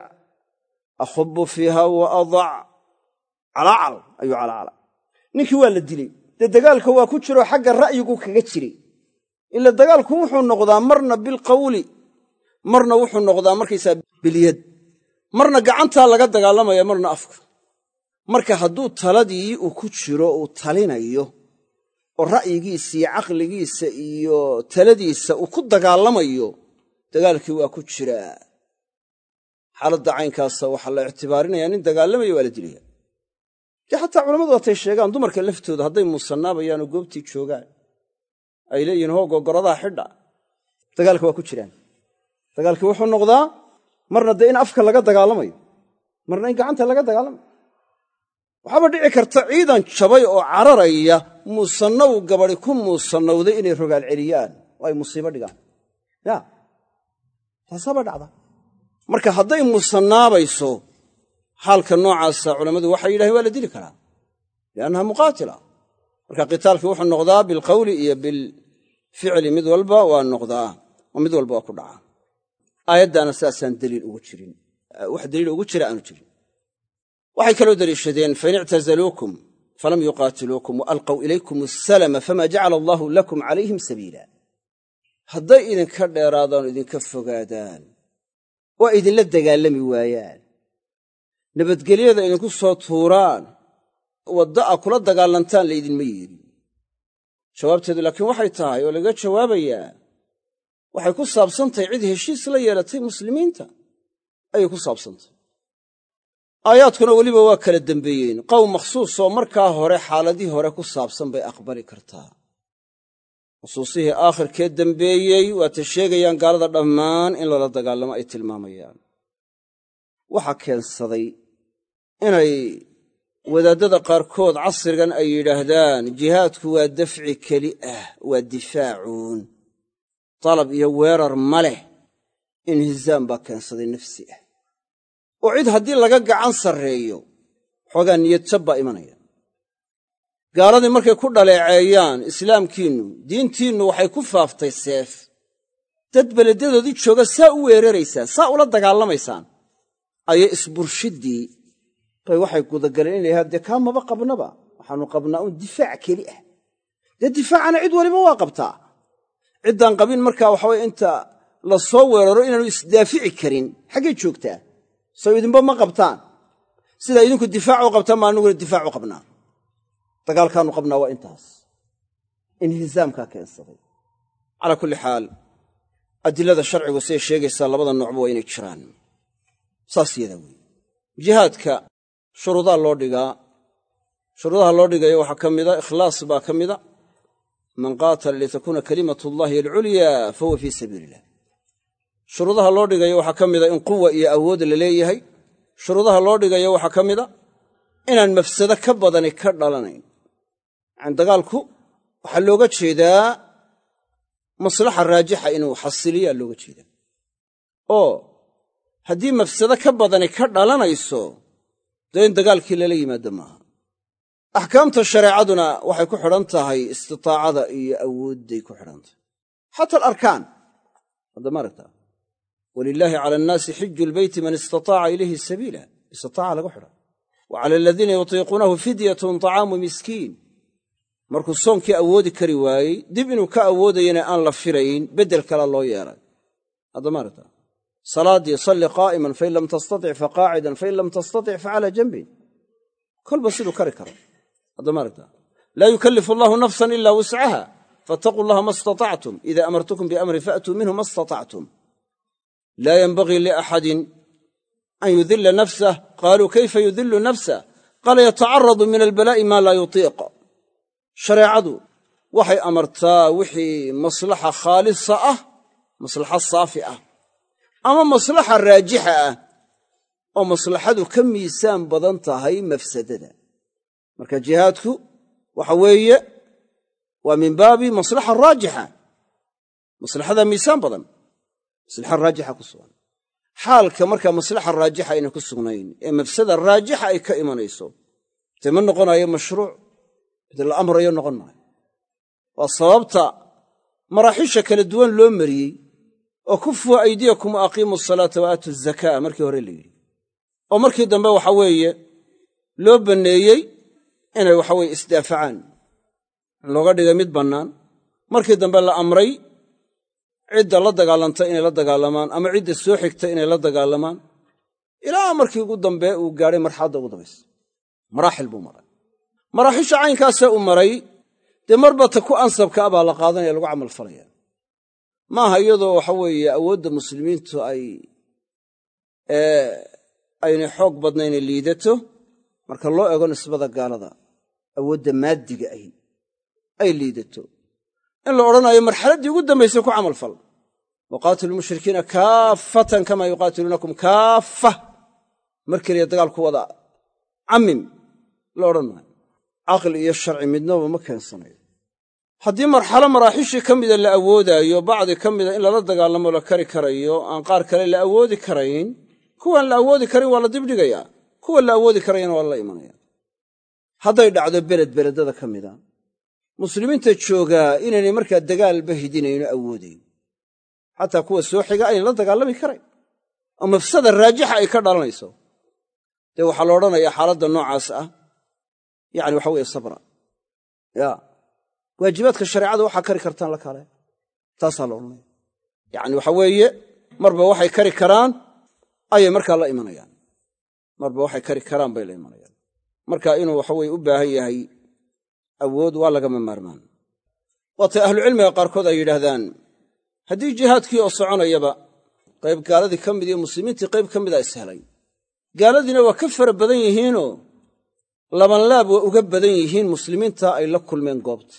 akhubu fiiha wa adac. calaacal ayuu calaacalay. ninkii waa la dilay, dee dagaalka waa ku jiro xagga ra'yigu kaga jiray. ila dagaalku wuxuu noqdaa marna bilqawli, marna wuxuu noqdaa markaysaa bilyad, marna gacantaa laga dagaalamaya, marna afka. marka hadduu taladii uu ku jiro uu talinayo oo ra'yigiisa iyo caqligiisa iyo taladiisa uu ku dagaalamayo, dagaalkii waa ku jiraa. xaaladda caynkaasa waxaa la ictibaarinayaa nin dagaalamaya waa la dilaya dee xataa culammadu waatay sheegaan dumarka laftooda hadday muusannaabayaan oo goobtii joogaan ay leeyihiin hoo googoradaha xidha dagaalka waa ku jiraan dagaalkii wuxuu noqdaa marna dee in afka laga dagaalamayo marna in gacanta laga dagaalamayo waxaaba dhici karta ciidan jabay oo cararaya muusannow gabadhi ku muusannowday inay rogaal celiyaan oo ay musiibo dhigaan ya taasaaba dhacda marka hadday musannaabayso xaalka noocaasa culammadu waxay yidhahdeen waa la dili karaa liannaha muqaatila marka qitaalkii wuxuu noqdaa bilqawli iyo bilficli mid walba waa noqdaa oo mid walba waa ku dhacaa aayaddaana saasaan daliil ugu jirin wax daliil ugu jira aanu jirin waxay kaloo daliishadeen fain ictazaluukum falam yuqaatiluukum waalqaw ilaykum asalama fama jacala allaahu lakum calayhim sabiila hadday idinka dheeraadaan oo idinka fogaadaan oo idinla dagaalami waayaan nabadgelyada idinku soo tuuraan wadda a kula dagaalantaan laydinma yeelin jawaabteedu laakiin waxay tahay oo laga jawaabayaa waxay ku saabsantahay cid heshiis la yeelatay muslimiinta ayay ku saabsantahay aayaadkuna weliba waa kala dembeeyeen qowm makhsuus oo markaa hore xaaladihii hore ku saabsan bay aqbali kartaa nusuusihii aakhirkee dembeeyey waata sheegayaan gaalada dhammaan in lala dagaalamo ay tilmaamayaan waxaa keensaday inay wadaaddada qaarkood casrigan ay yidhaahdaan jihaadku waa dafci keli ah waa difaacuun dalab iyo weerar ma leh inhizaam baa keensaday nafsi ah oo cid haddii laga gacan sarreeyo xoogaa niyad jab baa imanaya gaaladii markay ku dhaleeceeyaan islaamkiinnu diintiinnu waxay ku faaftay seef dad beledyadoodii jooga saa u weeraraysaan saa ula dagaalamaysaan ayay isburshiddii bay waxay gudagaleen inay yahaa dee kaa maba qabnaba waxaannu qabnaa un difaac keli ah dee difaacana cid waliba waa qabtaa ciddaan qabin markaa waxaweye inta la soo weeraro inaannu isdaafici karin xaggay joogtaa sow idinba ma qabtaan sidaa idinku difaac u qabtaan ma annuguna difaac u qabnaa dagaalkaannu qabnaa waa intaas inhizaamkaa keensaday calaa kulli xaal adilada sharcigu siday sheegaysaa labada noocba waa inay jiraan saas yadaa weeye jihaadka shuruudaa loo dhigaa shuruudaha loo dhigayo waxaa ka mida ikhlaas baa ka mida man qaatala litakuuna kalimatullaahi alculyaa fahuwa fii sabiili illah shuruudaha loo dhigayo waxaa ka mida in quwa iyo awood la leeyahay shuruudaha loo dhigayo waxaa ka mida inaan mafsado ka badani ka dhalanayn yani dagaalku waxaa looga jeedaa maslaxa raajixa inuu xasiliyaa looga jeedaa oo haddii mafsado ka badani ka dhalanayso dee in dagaalkii lala yimaado maaha axkaamta shareecaduna waxay ku xidhan tahay istitaacada iyo awoodday ku xidhan tahay xata alarkaan hadda maaragta walilaahi cala annaasi xiju lbeyti man istataaca ilayhi sabiila istitaaca lagu xidhan wa cala aladiina yutiiquunahu fidyatun طacaamu miskiin markuu soonkii awoodi kari waayey dib inuu ka awoodayana aan la filayn beddel kala loo yeelay hadda maaragta salaaddii salli qaa'iman fain lam tastatic faqaacidan fain lam tastatic facalaa janbin kolba siduu kari karo hadda maaragta laa yukallifu allahu nafsan ilaa wuscaha faataquu allaha ma istatactum ida amartukum biamrin faatuu minhu ma istatactum laa yenbagii liaxadin an yudilla nafsah qaaluu kayfa yudillu nafsah qaala yatacaradu min albalaa'i maa laa yutiiq shareecadu waxay amartaa wixii maslaxa khaalisa ah maslaxa saafi ah ama maslaxa raajixa ah oo maslaxadu ka miisaan badan tahay mafsadada marka jihaadku waxa weeye waa min baabi maslaxa raajixa maslaxada miisaan badan maslaxa raajixa ku sugan xaalka markaa maslaxa raajixa ayna ku sugnayn ee mafsada raajixa ay ka imanayso dee ma noqonayo mashruuc mid la amrayo noqon maayo waa sababta maraaxiisha kala duwan loo mariyey oo kufuu aydiyakum wa aqiimu asalaata wa aatu azakaa markii hore la yidhi oo markii dambe waxa weeye loo banneeyey inay waxaweye isdaafacaan looga dhigay mid bannaan markii dambe la amray cidda la dagaalanta inay la dagaalamaan ama cidda soo xigta inay la dagaalamaan ilaa markii ugu dambe uu gaadhay marxaladda ugu dambaysa maraaxil buu maray maraaxisha caynkaasee u maray dee marba ta ku ansabka a baa la qaadanaya lagu camalfalaya maaha iyadoo waxa weeye awoodda muslimiintu ay ee aynay xoog badnayna liidato marka loo eego nisbada gaalada awoodda maadiga ahi ay liidato in la odhanayo marxaladdii ugu dambaysay ku camal fal waqaatilu lmushrikiina kaafatan kamaa yuqaatiluunakum kaafa mar keliya dagaal ku wada camim la odhan maayo caqli iyo sharci midnaba ma keensanayo haddii marxalo maraaxishii ka mida la awoodaayo bacdi ka mida in lala dagaalamo la kari karayo aan qaar kale la awoodi karayn kuwaan la awoodi karin waa la dibdhigayaa kuwa la awoodi karayana waa la imanaya hadday dhacdo beled beledada ka mida muslimiinta joogaa inaynay markaa dagaalba hidinayno awoodayn xataa kuwa soo xiga aynay la dagaalami karayn oo mafsada raajixa ay ka dhalanayso dee waxaa la odhanayaa xaaladda noocaas ah yacni waxa weeye sabra ya waajibaadka shareecada waxaa kari kartaan la kale taasaa la odhanaya yacni waxa weeye marba waxay kari karaan ayay markaa la imanayaan marba waxay kari karaan bay la imanayaan marka inuu waxa weye u baahan yahay awood waa lagama maarmaan waatay ahlucilmiga qaarkood ay yidhaahdaan haddii jihaadkii oo soconayaba qayb gaaladii ka mid iyo muslimiintii qayb ka mida ishelay gaaladiina waa ka fara badan yihiinoo labanlaab waa uga badan yihiin muslimiinta ay la kulmeen goobta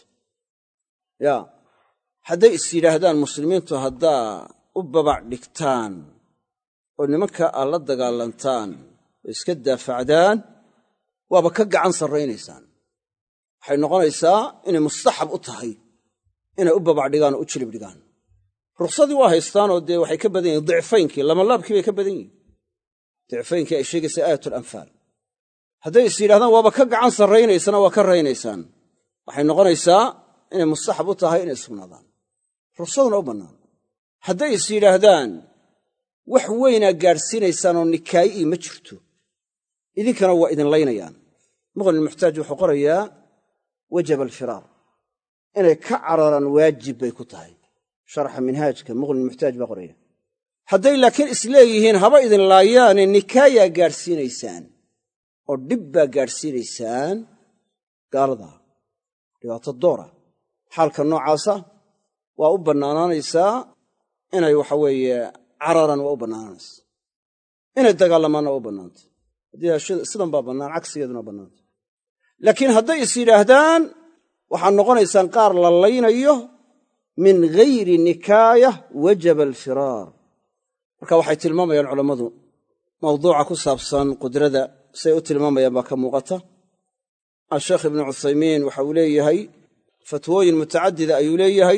yaa hadday is yidhaahdaan muslimiintu haddaa u babac dhigtaan oo nimanka aad la dagaalantaan oo iska daafacdaan waaba ka gacan sarraynaysaan waxay noqonaysaa inay mustaxab u tahay inay u babacdhigaan oo u jilib dhigaan rukhsadii waa haystaanoo dee waxay ka badan yihiin dicfaynkii labanlaabkii bay ka badan yihiin dicfaynkii ay sheegaysa aayatul anfaal hadday is yidhahdaan waaba ka gacan sarraynaysana waa ka raynaysaan waxay noqonaysaa inay mustaxab u tahay inay sugnaadaan rukhsaduna u bannaan hadday is yidhaahdaan wax weynaa gaadhsiinaysaanoo nikaayii ma jirto idinkana waa idin laynayaan muqnilmuxtaaj wuxuu qorayaa wajaba alfiraar inay ka cararaan waajib bay ku tahay sharxa minhaajka muqnilmuxtaaj baa qoraya hadday laakiin isleeyihiin haba idin laayaane nikaayaa gaadhsiinaysaan oo dhib baa gaadhsiinaysaan gaaladaa dhibaato doora xaalka noocaasa waa u bannaanaanaysaa inay waxa weeye cararan waa u bannaanaanaysa inay dagaalamaanna waa u bannaantay haddii sidan baa bannaan cagsigeeduna bannaanta laakiin hadday is yidhaahdaan waxaad noqonaysaan qaar la laynayo min ghayri nikaaya wajaba alfiraar marka waxay tilmaamayaan culammadu mawduuca ku saabsan qudrada say u tilmaamayaan baa ka muuqata asheekh ibnu cuthaymiin waxa uu leeyahay fatwooyin mutacadida ayuu leeyahay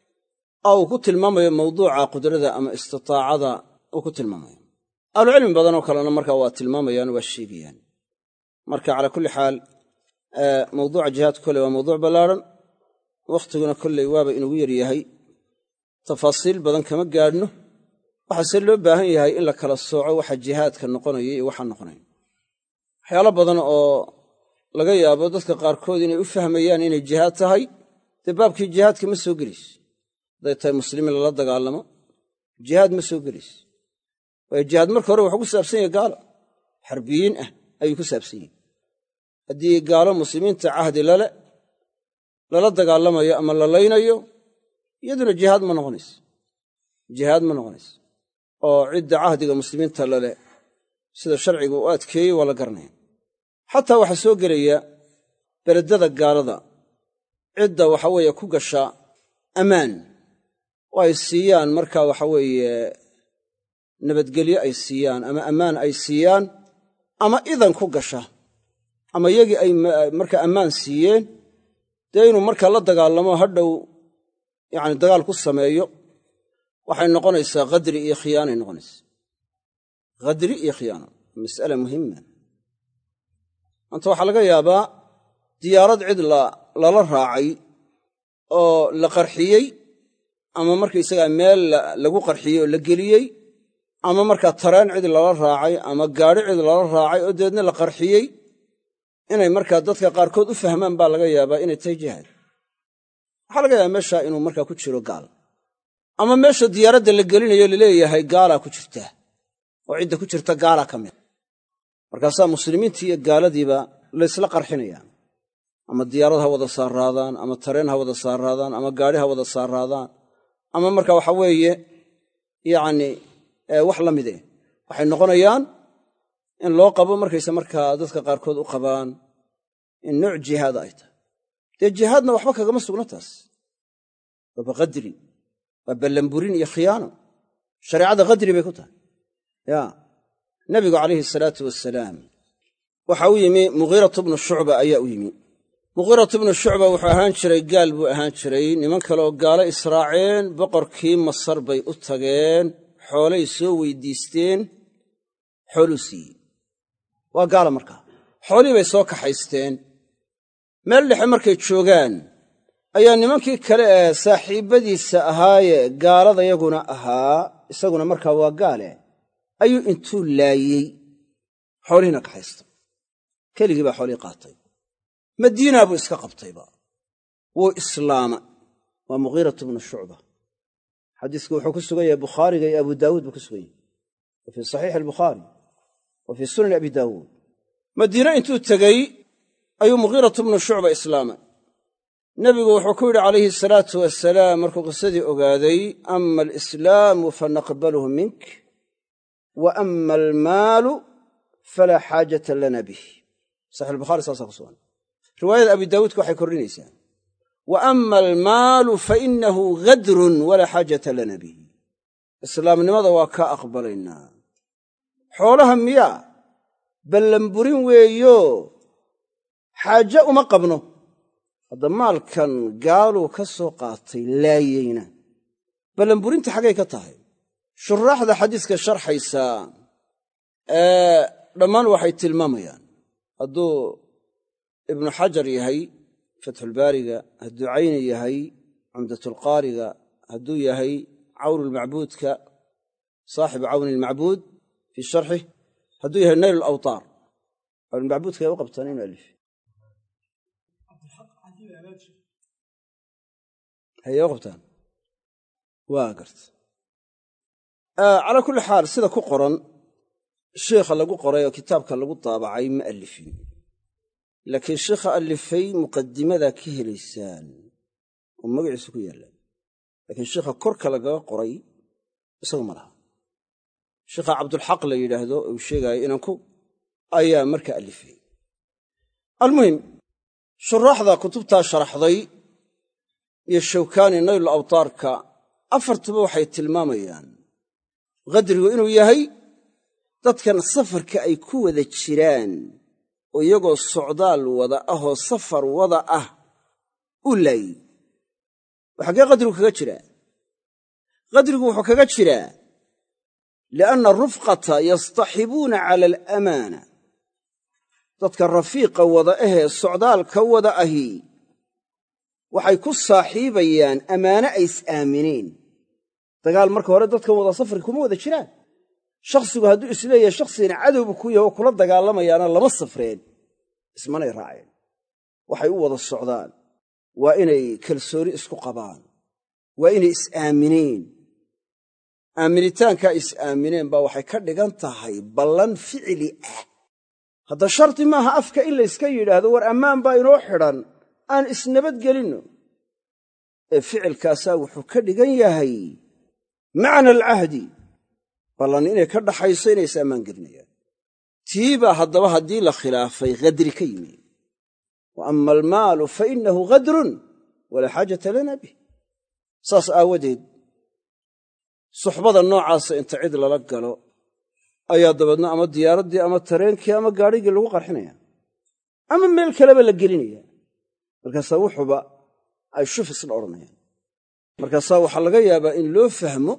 oo uu ku tilmaamayo mawduuca qudrada ama istitaacada uu ku tilmaamayo ahlucilmi badanoo kalena markaa waa tilmaamayaan waa sheegayaan marka calaa kulli xaal mawduuca jihaadka kolley waa mawduuc ballaadhan wakhtiguna kolley waaba inugu yaryahay tafaasiil badan kama gaadhno waxaase loo baahan yahay in la kala sooco waxa jihaadka noqonaya iyo waxaan noqonayn waxyaalo badan oo laga yaabo dadka qaarkood inay u fahmayaan inay jihaad tahay dee baabkii jihaadka ma soo gelayso hadday tahay muslimiin lala dagaalamo jihaad ma soo gelayso waayo jihaad marka hore wuxuu ku saabsan yahay gaalo xarbiyiin ah ayuu ku saabsan yahay haddii gaalo muslimiinta cahdi lale lala dagaalamayo ama la laynayo iyaduna jihaad ma noqonayso jihaad ma noqonayso oo cidda cahdiga muslimiinta lale sida sharcigu u adkeeyey waa la garanaya xataa waxaa soo gelaya beledada gaalada cidda waxa weeye ku gasha ammaan oo ay siiyaan markaa waxa weeye nabadgelyo ay siiyaan ama ammaan ay siiyaan ama idan ku gasha ama iyagii ay markaa ammaan siiyeen dee inuu markaa la dagaalamo hadhow yacni dagaal ku sameeyo waxay noqonaysaa khadri iyo khiyaanay noqonaysaa khadri iyo khiyaano mas'ala muhima maanta waxaa laga yaabaa diyaarad cid lala raacay oo la qarxiyey ama markaysagaa meel lagu qarxiyey oo la geliyey ama markaa tareen cid lala raacay ama gaadhi cid lala raacay oo dabeedna la qarxiyey inay markaa dadka qaarkood u fahmaan baa laga yaabaa inay tahay jihaad waxaa laga yaabaa meeshaa inuu markaa ku jiro gaal ama meesha diyaaradda la gelinayo laleeyahay gaalaa ku jirta oo cidda ku jirta gaalaa ka mid markaasaa muslimiintii iyo gaaladiiba laysla qarxinayaa ama diyaarad ha wada saaraadaan ama tareen ha wada saaraadaan ama gaadhi ha wada saaraadaan ama marka waxa weeye yacni wax la mid eh waxay noqonayaan in loo qabo markaysa markaa dadka qaarkood u qabaan in nooc jihaada ay tahay dee jihaadna waxba kagama sugna taas waa baqadri waa ballanburin iyo khiyaano shareecada qadri bay ku tahay ya nabigu calayhi salaatu wasalaam waxa u yimi mughiiratu bnu shucba ayaa u yimi mughiiratu bnu shucba wuxuu ahaan jiray gaal buu ahaan jiray niman kaleoo gaalo israaceen boqorkii masar bay u tageen xoolay soo weydiisteen xooluu siiyey waa gaala markaa xoolihii bay soo kaxaysteen meel dhexe markay joogaan ayaa nimankii kale ee saaxiibbadiisa ahaaye gaalada yaguna ahaa isaguna markaa waa gaale ayuu intuu laayey xoolihiina kaxaystay keligii baa xoolihii qaatay madiina buu iska qabtayba wuu islaama waa mughiiratu bnu shucba xadiisku wuxuu ku sugan yahay bukhaariga iyo abu daawuud buu ku sugan yahay wa fii saxiixi albukhaari wa fii sunani abi daawuud madiine intuu tegey ayuu mughiiratu bnu shucba islaamay nebigu wuxuu ku yidhi calayhi salaatu wasalaam markuu qisadii ogaaday ama alislaamu fanaqbaluhu mink wa ama almaalu falaa xaajata lana bih saxiix albukhaari saasaa ku sugan riwaayada abi daawuudka waxay kordhinaysaa wa ama almaalu fainahu gadrun walaa xaajata lana bih islaamnimada waa kaa aqbalaynaa xoolaha miyaa ballanburin weeyo xaaje uma qabno hadda maalkan gaaluu ka soo qaatay laayeyna ballanburinta xaggay ka tahay shuraaxda xadiiska sharxaysaa ee dhammaan waxay tilmaamayaan hadduu ibnu xajar yahay fatxulbaariga hadduu cayni yahay cumdatulqaariga hadduu yahay cawnulmacbuudka saaxibu cawni ilmacbuud fii sharxih hadduu yahay nayl alawtaar cawnulmacbuudka ay u qabtaan inu alif hayay u qabtaan waa garta calaa kulli xaal sida ku qoran sheikha lagu qoray oo kitaabka lagu daabacay ma allifin laakiin sheikha allifay muqadimadaa ka helaysaan oo magaciisa ku yaallaan laakiin sheikha korka lagaga qoray isagu ma laha sheikha cabdulxaq la yidhaahdo uu sheegaayo inanku ayaa marka allifay almuhim shuraaxda kutubtaa sharaxday iyo shawkaani nayl awtaarka afartuba waxay tilmaamayaan qadrigu inuu yahay dadkan safarka ay ku wada jiraan oo iyagoo socdaal wada ahoo safar wada ah u laayey xaggee qadrigu kaga jiraa qadrigu wuxuu kaga jiraa lianna arufqata yastaxibuuna cala alamaana dadka rafiiqa wada ahee socdaalka wada ahi waxay ku saaxiibayaan ammaane ay is-aamineen dagaal marka hore dadkan wada safri kuma wada jiraan shakhsigu hadduu isleeyahay shakhsigana cadowbu ku yahay oo kula dagaalamayaana lama safreen ismanay raaceen waxay u wada socdaan waa inay kalsooni isku qabaan waa inay is-aamineen aaminitaankaa is-aamineen baa waxay ka dhigan tahay ballan ficli ah hadda shardi maaha afka in layska yidhaahdo war ammaan baa inoo xidhan aan isnabadgelinno ee ficilkaasaa wuxuu ka dhigan yahay macna alcahdi ballan inay ka dhaxayso inay is ammaan gelinayaan tiibaa haddaba haddii la khilaafay qadri ka yimi wa ama almaalu fa innahu qadrun walaa xaajata lana bih saas aawadeed suxbada noocaasa inta cid lala galo ayaa dabeedna ama diyaaraddii ama tareenkii ama gaadhigii lagu qarxinaya ama meel kaleba la gelinaya markaasaa wuxuba ay shuf isla odhanayaan markaasaa waxaa laga yaabaa in loo fahmo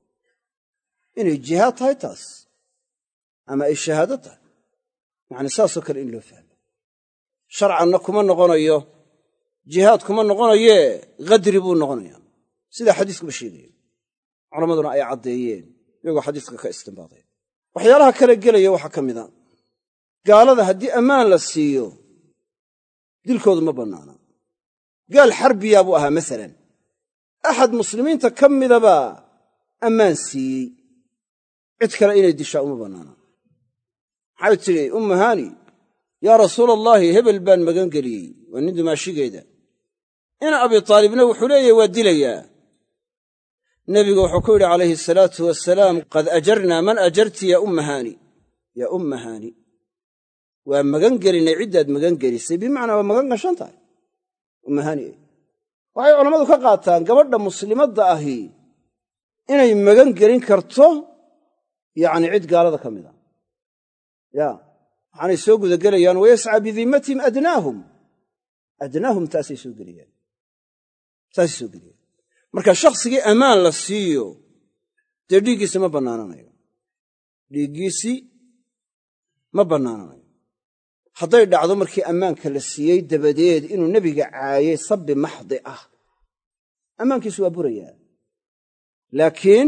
inay jihaad tahay taas ama ay shahaado tahay yacni saasoo kale in loo fahmo sharcanna kuma noqonayo jihaad kuma noqonayee qadri buu noqonayaa sidaa xadiiskuba sheegaya culammaduna ay caddeeyeen iyagoo xadiiska ka istinbaaday waxyaalaha kale gelaya waxaa ka mid a gaalada haddii ammaan la siiyo dilkoodu ma bannaana gaal xarbiyaa buu ahaa masalan axad muslimiinta ka midabaa ammaan siiyey cid kale inay dishaa uma bannaana maxay tidhi ummu haani yaa rasuula allaahi hebel baan magan geliyey waa nin dumaashigeeda ina abi taalibna wuxuu leeyahay waa dilayaa nebigu wuxuu ku yidhi calayhi asalaatu wasalaam qad ajarnaa man ajarti ya umma haani yaa umma haani waa magan gelinay ciddaad magan gelisay bimacnaa waa magan gashan tahay umma haani waxay culammadu ka qaataan gabadha muslimadda ahi inay magan gelin karto yacni cid gaalada ka mid a ya waxaanay soo gudagelayaan wayascaa bidimmatihim adnaahum adnaahum taasay soo geliyaan taasay soo geliyaan marka shakhsigii ammaan la siiyo dee dhiiggiisi ma bannaananayo dhiiggiisii ma bannaananayo hadday dhacdo markii ammaanka la siiyey dabadeed inuu nebiga caayay sabbi maxdi ah ammaankiisu waa burayaa laakiin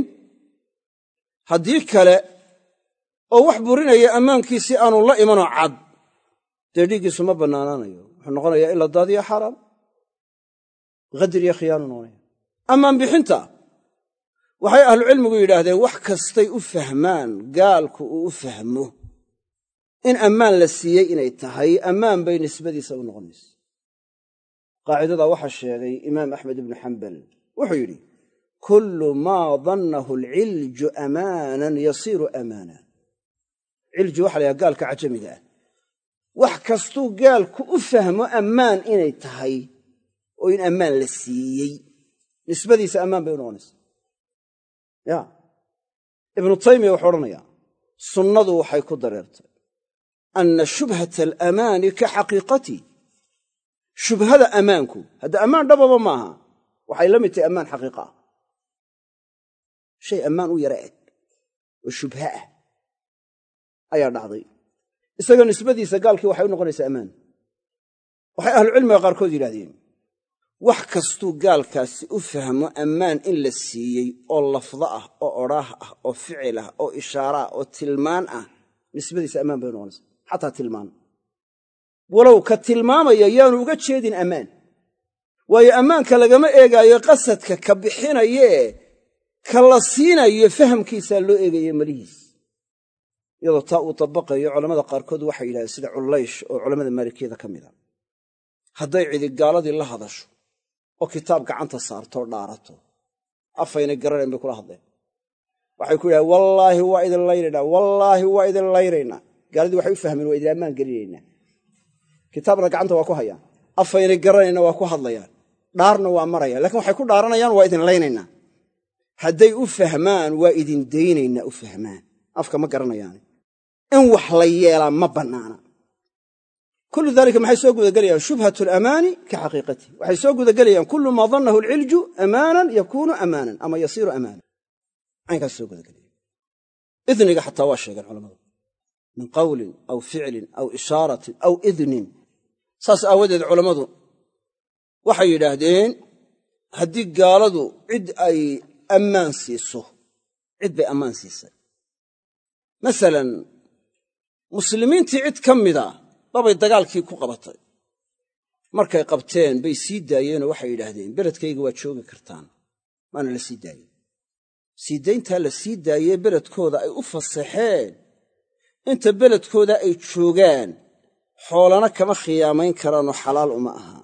haddii kale oo wax burinaya ammaankiisii aanu la imanoo cad dee dhiiggiisu ma bannaanaanayo wuxuu noqonayaa ila daadiya xaaraam hadir iyo khiyaanu noqonaya ammaan bixinta waxay ahlucilmigu yidhaahdeen wax kastay u fahmaan gaalku uu u fahmo in ammaan la siiyey inay tahay ammaan bay nisbadiisa u noqonaysa qaacidadaa waxaa sheegay imaam axmed ibnu xambal wuxuu yidhi kullu maa dannahu alcilju amaanan yasiiru amaana cilji waxa la yhaha gaalka cajamiga ah wax kastuu gaalku u fahmo ammaan inay tahay oo in ammaan la siiyey nisbadiisa ammaan bay u noqonaysa ya ibnu taymiya wuxuu odhanayaa sunnadu waxay ku dareertay anna shubhata alamaani ka xaqiiqatii shubhada ammaanku hadda ammaan dhababa maaha waxay la mid tahay ammaan xaqiiqa ah shay ammaan u yara eg oo shubha ah ayaa dhacday isaga nisbadiisa gaalkii waxay u noqonaysaa ammaan waxay ahlucilmiga qaarkood yidhahdeen wax kastuu gaalkaasi u fahmo ammaan in la siiyey oo lafdo ah oo odhaah ah oo ficil ah oo ishaara ah oo tilmaan ah nisbadiisa ammaan bay u noqonaysaa xataa tilmaan walow ka tilmaamaya yaanu uga jeedin ammaan waayo ammaanka lagama eegaayo qasadka ka bixinayee ka la siinayo fahamkiisaa loo eegaye malihiis iyadoo taa uu dabaqayo culammada qaarkood waxay yidhahdeen sida cullaysh oo culammada maalikiyada ka mida hadday cidi gaaladii la hadasho oo kitaab gacanta saarto oo dhaarato afaynay garanayn bay kula hadleen waxay ku yidhahdeen wallaahi waa idin layraynaa wallaahi waa idin layraynaa gaaladii waxay u fahmeen waa idin ammaan gelinaynaa kitaabna gacanta waa ku hayaan afaynay garanayna waa ku hadlayaan dhaarna waa marayaan lakiin waxay ku dhaaranayaan waa idin laynaynaa hadday u fahmaan waa idin daynaynaa u fahmaan afka ma garanayaan in wax la yeelaa ma bannaana kullu daalika maxay soo gudagelayaan shubhatu alamaani ka xaqiiqatihi waxay soo gudagelayaan kullu maa dannahu alcilju amaanan yakuunu amaanan ama yasiiru amaanan caynkaas soo gudagelaya idniga xataa waa sheegeen culammadu min qawlin aw ficlin aw ishaaratin aw idnin saas aawadeed culammadu waxay yidhaahdeen haddii gaaladu cid ay ammaan siiso cid bay ammaan siisay masalan muslimiintii cid ka mida babay dagaalkii ku qabatay markay qabteen bay sii daayeenoo waxay yidhaahdeen beledkayga waa joogi kartaan maana la sii daayey sii dayntaa la sii daayee beledkooda ay u fasaxeen inta beledkooda ay joogaan xoolana kama khiyaamayn karaanoo xalaal uma aha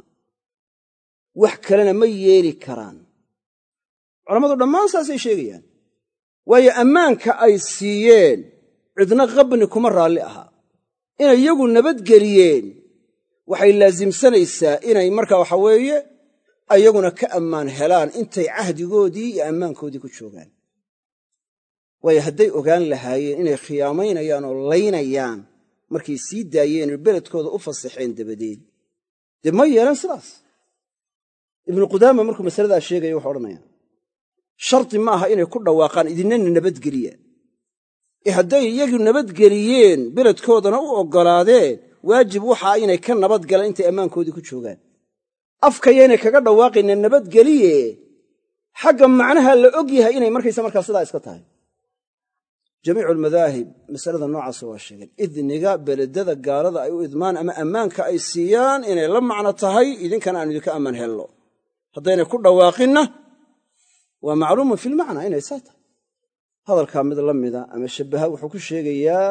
wax kalena ma yeeli karaan culammadu dhammaan saasay sheegayaan waayo ammaanka ay siiyeen cidna qabni kuma raalli ahaa inay iyagu nabadgeliyeen waxay laasimsanaysaa inay markaa waxa weeye ayaguna ka ammaan helaan intay cahdigoodii iyo ammaankoodii ku joogaan waayo hadday ogaan lahaayeen inay khiyaamaynayaan oo laynayaan markay sii daayeen oo beledkooda u fasaxeen dabadeed dee ma yeelan sidaas ibnu qudaama markuu masaladaa sheegaya wuxuu odhanayaa shardi ma aha inay ku dhawaaqaan idinana nabadgeliya ee hadday iyagu nabadgeliyeen beledkoodana u oggolaadeen waajib waxaa inay ka nabadgalaan intay ammaankoodii ku joogaan afkayaynay kaga dhawaaqayna nabadgeliye xagga macnaha la og yahay inay markaysa markaa sidaa iska tahay jamiicu almadaahib masalada noocaasa waa sheegeen idniga beledada gaalada ay u idmaan ama ammaanka ay siiyaan inay la macno tahay idinkana aanu idinka ammaan helno haddaynay ku dhawaaqinna waa macluumun filmacnaa inay saa tahay hadalkaa mid la mida ama shabbaha wuxuu ku sheegayaa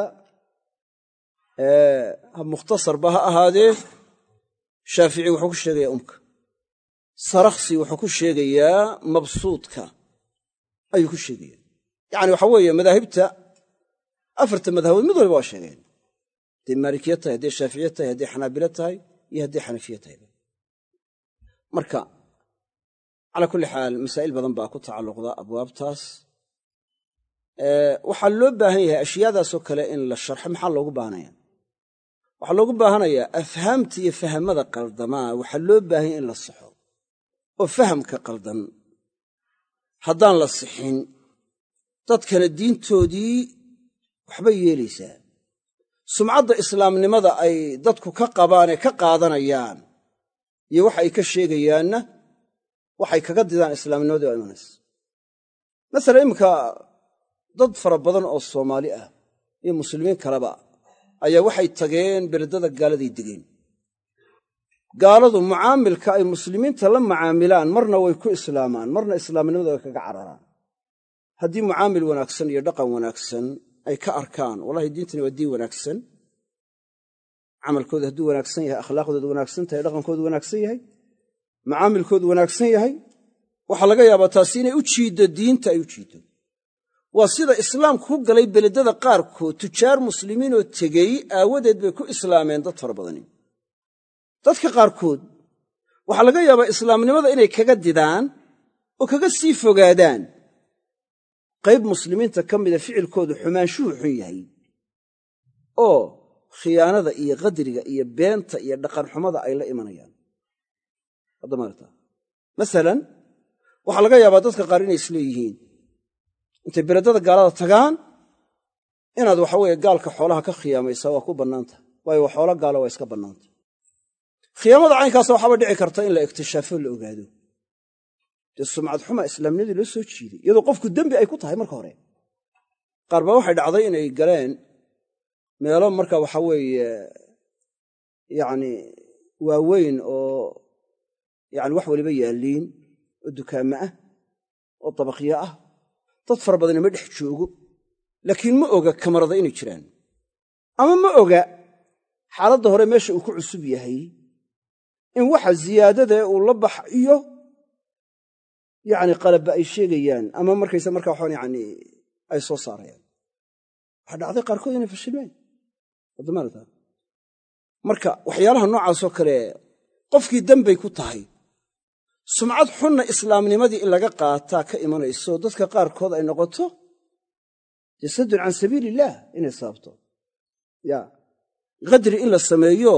mukhtasarba ha ahaadee shaafici wuxuu ku sheegayaa umka sarakhsi wuxuu ku sheegayaa mabsuudka ayuu ku sheegaya yacni waxa weeye madaahibta afarta madhabood mid walba waa sheegeen hadday maalikiya tahay hadday shaaficiya tahay hadday xanaabilo tahay iyo hadday xanafiya tahayba marka calaa kulli xaal masaa'il badan baa ku tacalluqda abwaabtaas waxaa loo baahan yahay ashyaadaasoo kale in la sharxo maxaa loogu baahanaya waxaa loogu baahanayaa afhaamta iyo fahamada qaldamaa waxaa loo baahanya in la saxo oo fahamka qaldan haddaan la sixin dadkana diintoodii waxbay yeelaysaa sumcadda islaamnimada ay dadku ka qabaanee ka qaadanayaan iyo waxa ay ka sheegayaanna waxay kaga didaan islaamnimadii waa imanaysa masalan iminka dad fara badan oo soomaali ah iyo muslimiin kaleba ayaa waxay tageen beledada gaaladay degeen gaaladu mucaamilka ay muslimiinta la macaamilaan marna way ku islaamaan marna islaamnimada way kaga cararaan haddii mucaamil wanaagsan iyo dhaqan wanaagsan ay ka arkaan wallahi diintani waa diin wanaagsan camalkooda hadduu wanaagsan yahay akhlaaqdooda wanaagsan tahay dhaqankoodu wanaagsan yahay mucaamilkoodu wanaagsan yahay waxaa laga yaabaa taasi inay u jiiddo diinta ay u jiiddo waa sida islaamku ku galay beledada qaarkood tujaar muslimiinoo tegey aawadeed bay ku islaameen dad fara badani dadka qaarkood waxaa laga yaabaa islaamnimada inay kaga didaan oo kaga sii fogaadaan qayb muslimiinta ka mida ficilkoodu xumaanshuhu xun yahay oo khiyaanada iyo qadriga iyo beenta iyo dhaqanxumada ay la imanayaan haddamaarta masalan waxaa laga yaabaa dadka qaar inay isleeyihiin intay beledada gaalada tagaan inaad waxa weeye gaalka xoolaha ka khiyaamaysaa waa ku bannaanta waayo waa xoolo gaalo waa iska bannaanta khiyaamada caynkaasa waxaaba dhici karta in la iktishaafo la ogaado dee sumcad xuma islaamnimadii loo soo jiiday iyadoo qofku dembi ay ku tahay marka hore qaar baa waxay dhacday inay galeen meelo marka waxa weeye yacni waaweyn oo yacni wax waliba yaalliin oo dukaamo ah oo dabaqyo ah dad fara badani ma dhex joogo laakiin ma oga kamarada inay jiraan ama ma oga xaaladda hore meesha uu ku cusub yahay in waxa ziyaadadae uu la bax iyo yacni qalabba ay sheegayaan ama markaysa markaa waxaan yacni ay soo saarayaan waxaa dhacday qaarkood inay fashilmeen waddamaanata marka waxyaalaha noocaasoo kale qofkii dembay ku tahay sumcad xunna islaamnimadii in laga qaataa ka imanayso dadka qaarkood ay noqoto dee saddun can sabiili illaah inay sababto ya qadri in la sameeyo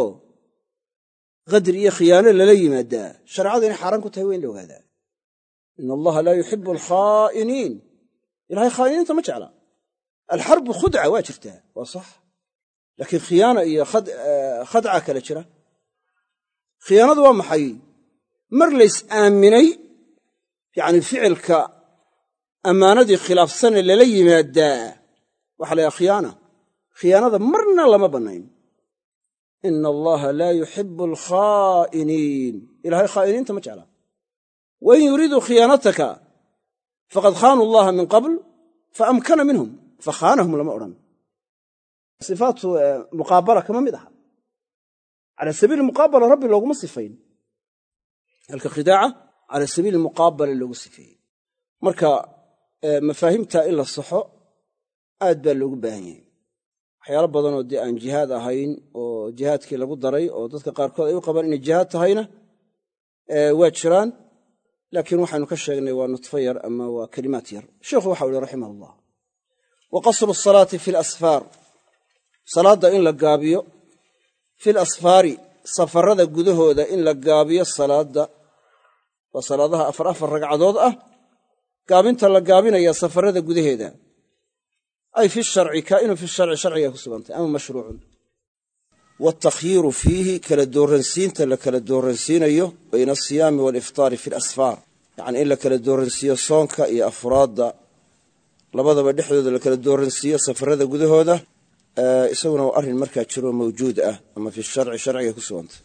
qadri iyo khiyaano lala yimaadaa shareecada inay xaaraan ku tahay waa in la ogaadaa ina allaha laa yuxibu alkhaa'iniin ilahay khaa'iniinta ma jecla alxarbu khudca waa jirtaa waa sax laakiin khiyaana iyo khadca kale jira khiyaanadu waa maxay mar lays aaminay yacni ficilka ammaanadii khilaafsane lala yimaadaa waxa la yhaha khiyaana khiyaanada marna lama bannayn ina allaha laa yuxibu alkhaa'iniin ilahay khaa'iniinta ma jecla wain yuriiduu khiyaanataka faqad khaanuu allaha min qabl faamkana minhum fakhaanahum lama odhan sifaatu muqaabala kama mid aha cala sabiili muqaabala rabbi looguma sifayn halka khidaaca cala sabiili muqaabala loogu sifeeyey marka mafaahimta in la saxo aad baa loogu baahan yahay waxyaalo badanoo dee aan jihaad ahayn oo jihaadkii lagu daray oo dadka qaarkood ay u qabaan inay jihaad tahayna waa jiraan laakiin waxaynu ka sheegnay waa nutfo yar ama waa kelimaad yar sheikhu waxau ihi raximah allah wa qasru asalaati fi lasfaar salaadda in la gaabiyo fi lasfaari safarrada gudahooda in la gaabiyo salaadda waa salaadaha afar afar ragcadood ah gaabinta la gaabinaya safarrada gudaheeda ay fi sharci kaa'inu fi sharci sharciga ku sugantay ama mashruucun waaltakhyiiru fiihi kala dooransiinta la kala dooransiinayo bayna asiyaami waaliftaari fi alasfaar yacnii in la kala dooransiiyo soonka iyo afraadda labadaba dhexdooda la kala dooransiiyo safarrada gudahooda isaguna waa arrin markaa jiroo mawjuud ah ama fi sharci sharciga ku sugantay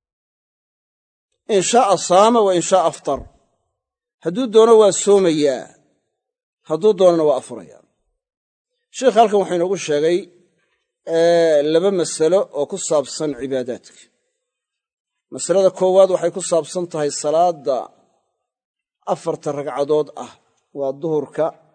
in shaaa saama wa in shaaa aftar hadduu doono waa soomayaa hadduu doonana waa afurayaa sheikh halkan wuxuu inoogu sheegay laba masalo oo ku saabsan cibaadaadka masalada koowaad waxay ku saabsan tahay salaadda afarta ragcadood ah waa duhurka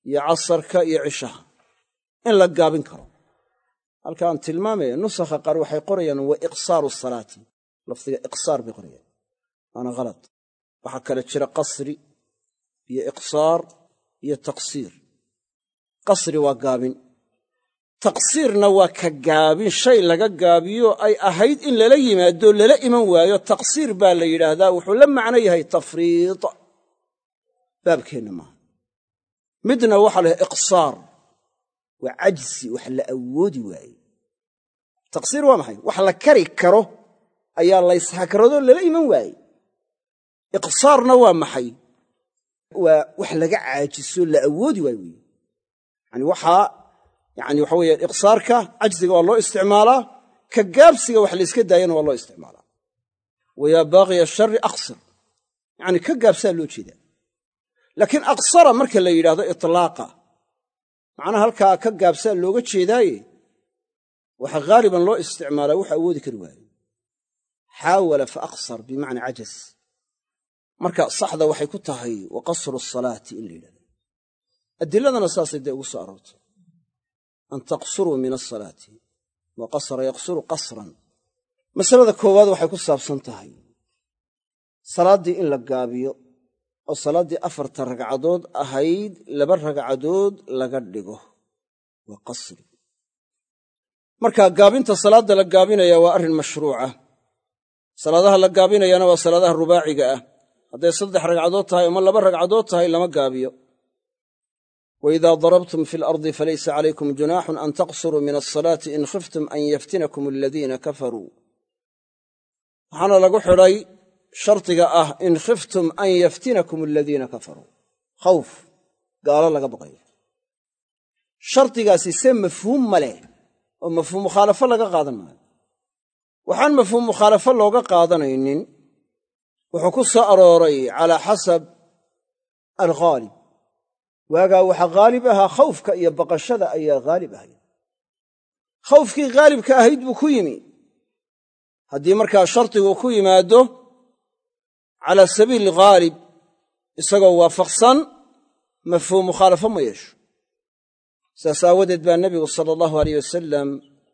iyo casarka iyo cishaha in la gaabin karo. halkaan tilmaamaya nusakha qaar waxay qorayaan wa iqsaaru salaati, lafdiga iqsaar bay qorayaan, waana khalad. waxaa kale jira qasri iyo iqsaar iyo taqsiir. qasri waa gaabin, taqsiirna waa ka gaabin shay laga gaabiyo ay ahayd in lala yimaado lala iman waayo. taqsiir baa la yidhaahdaa, wuxuu la macno yahay tafriid, baabkeenna maaha. midna waxaa la yahay iqsaar, waa cajsi, wax la awoodi waaye. taqsiir waa maxay? wax la kari karo ayaa layshakarado lala iman waaye. iqsaarna waa maxay? waa wax laga caajiso la awoodi waayo wey. yani waxaa yani waxa weeye iqsaarka cajsiga waa loo isticmaalaa, ka gaabsiga wax la iska daayana waa loo isticmaalaa. wayaa baaqiya shari aqsir, yani ka gaabsaa loo jeedaa. laakiin aqsara marka la yidhaahdo itlaaqa, macnaha halkaa ka gaabsaa looga jeedaaye waxa haaliban loo isticmaalaa wax awoodi kari waayo. xaawala fa aqsar bimacnaa cajas. marka saxda waxay ku tahay wa qasru salaati in la yidhahdo. adiladana saasay dee ugu soo aroortay, an taqsuruu min asalaati wa qasra yaqsuru qasran. masalada koowaad waxay ku saabsan tahay salaaddii in la gaabiyo oo salaaddii afarta ragcadood ahayd laba ragcadood laga dhigo, waa qasri. marka gaabinta salaadda la gaabinaya waa arrin mashruuca. salaadaha la gaabinayana waa salaadaha rubaaciga ah. hadday saddex ragcadood tahay ama laba ragcadood tahay lama gaabiyo. waidaa darabtum fi lardi falaysa calaykum junaaxun an taqsuruu min asalaati in khiftum an yaftinakum aladiina kafaruu. waxaana lagu xidhay shardiga ah in khiftum an yaftinakum aladiina kafaruu, khawf gaalo laga baqayo. shardigaasi se mafhuum ma leh oo mafhuum mukhaalafo laga qaadan maayo. waxaan mafhuum mukhaalafo looga qaadanaynin wuxuu ku soo arooray calaa xasab alghaalib. waagaa waxa haalib ahaa khawfka iyo baqashada ayaa haalib ahayd. khawfkii haalibka ahayd buu ku yimi. haddii markaa shardigu ku yimaado calaa sabiili haalib isagoo waafaqsan, mafhuum mukhaalafo ma yeesho. saas aawadeed baa nebigu sala allahu alayh wasalam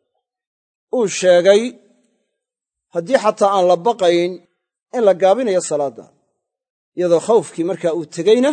uu sheegay haddii xataa aan la baqayn in la gaabinayo salaadda, iyadoo khawfkii markaa uu tegeyna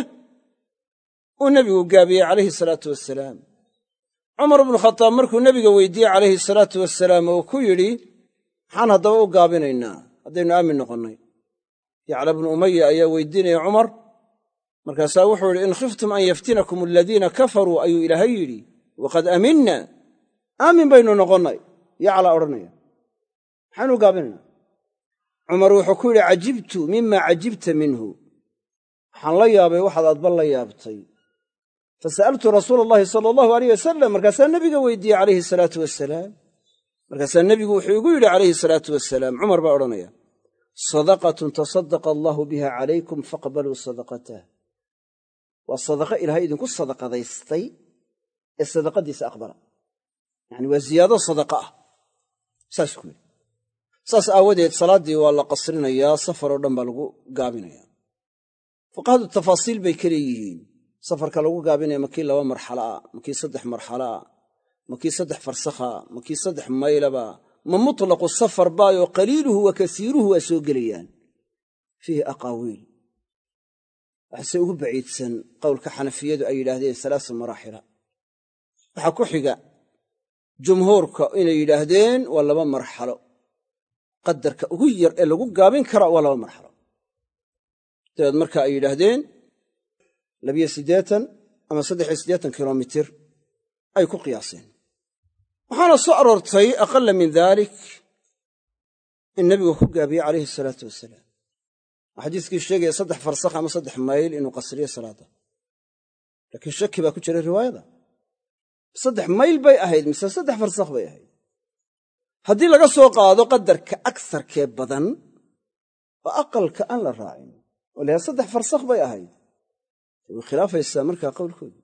uu nebigu gaabiyey calayhi salaatu wasalaam. cumar bnu khataab markuu nebiga weydiiyey calayhi salaatu wasalaam oo ku yidhi maxaan haddaba u gaabinaynaa haddaynu aamin noqonnay? yacla bnu umaya ayaa weydiinaya cumar, markaasaa wuxuu yidhi in khiftum an yaftinakum aladiina kafaruu ayuu ilaahay yidhi waqad aminna, aamin baynu noqonnay. yacla odhanaya maxaanu u gaabinaynaa? cumar wuxuu ku yidhi cajibtu mima cajibta minhu, waxaan la yaabay waxaad adba la yaabtay. fasa'altu rasuula allahi sala allahu alayh wasalam, markaasaa nebiga weydiiyey calayhi salaatu wasalaam. markaasaa nebigu wuxuu igu yidhi calayhi salaatu wasalaam, cumar baa odhanaya, sadaqatun tasadaqa allahu biha calaykum faqbaluu sadaqatah. waa sadaqa ilaahay idinku sadaqadaystay ee sadaqadiisa aqbala. yani waa ziyaado sadaqa ah. saas ku yidhi. saas aawadeed salaaddii waa la qasrinayaa, safar oo dhan baa lagu gaabinayaa. fuqahadu tafaasiil bay ka leeyihiin. safarka lagu gaabinaya makii laba marxalo ah, makii saddex marxalo ah, makii saddex farsakha, makii saddex maylaba, ma mutlaqu safar baayoo qaliiluhu wa kasiiruhu waa soo gelayaan. fiihi aqaawiil. waxase ugu baciidsan qowlka xanafiyadu ay yidhaahdeen salaasa maraaxila. waxaa ku xiga jumhuurka inay yidhaahdeen waa laba marxalo. qadarka ugu yar ee lagu gaabin kara waa laba marxalo. dabeed marka ay yidhaahdeen labiyo siddeetan ama saddex iyo siddeetan kilomitir ay ku qiyaaseen. waxaana soo aroortay aqalla min daalik in nebigu ku gaabiyey calayhi salaatu wasalaam. xadiiskii sheegaya saddex farsakh ama saddex mayl inuu qasriyo salaadda. laakiin shaki baa ku jira riwaayada. saddex mayl bay ahayd mise saddex farsakh bay ahayd? haddii laga soo qaado qadarka agsarkee badan oo aqalka aan la raacin oo lahaa saddex farsakh bay ahayd, way khilaafaysaa markaa qowlkooda.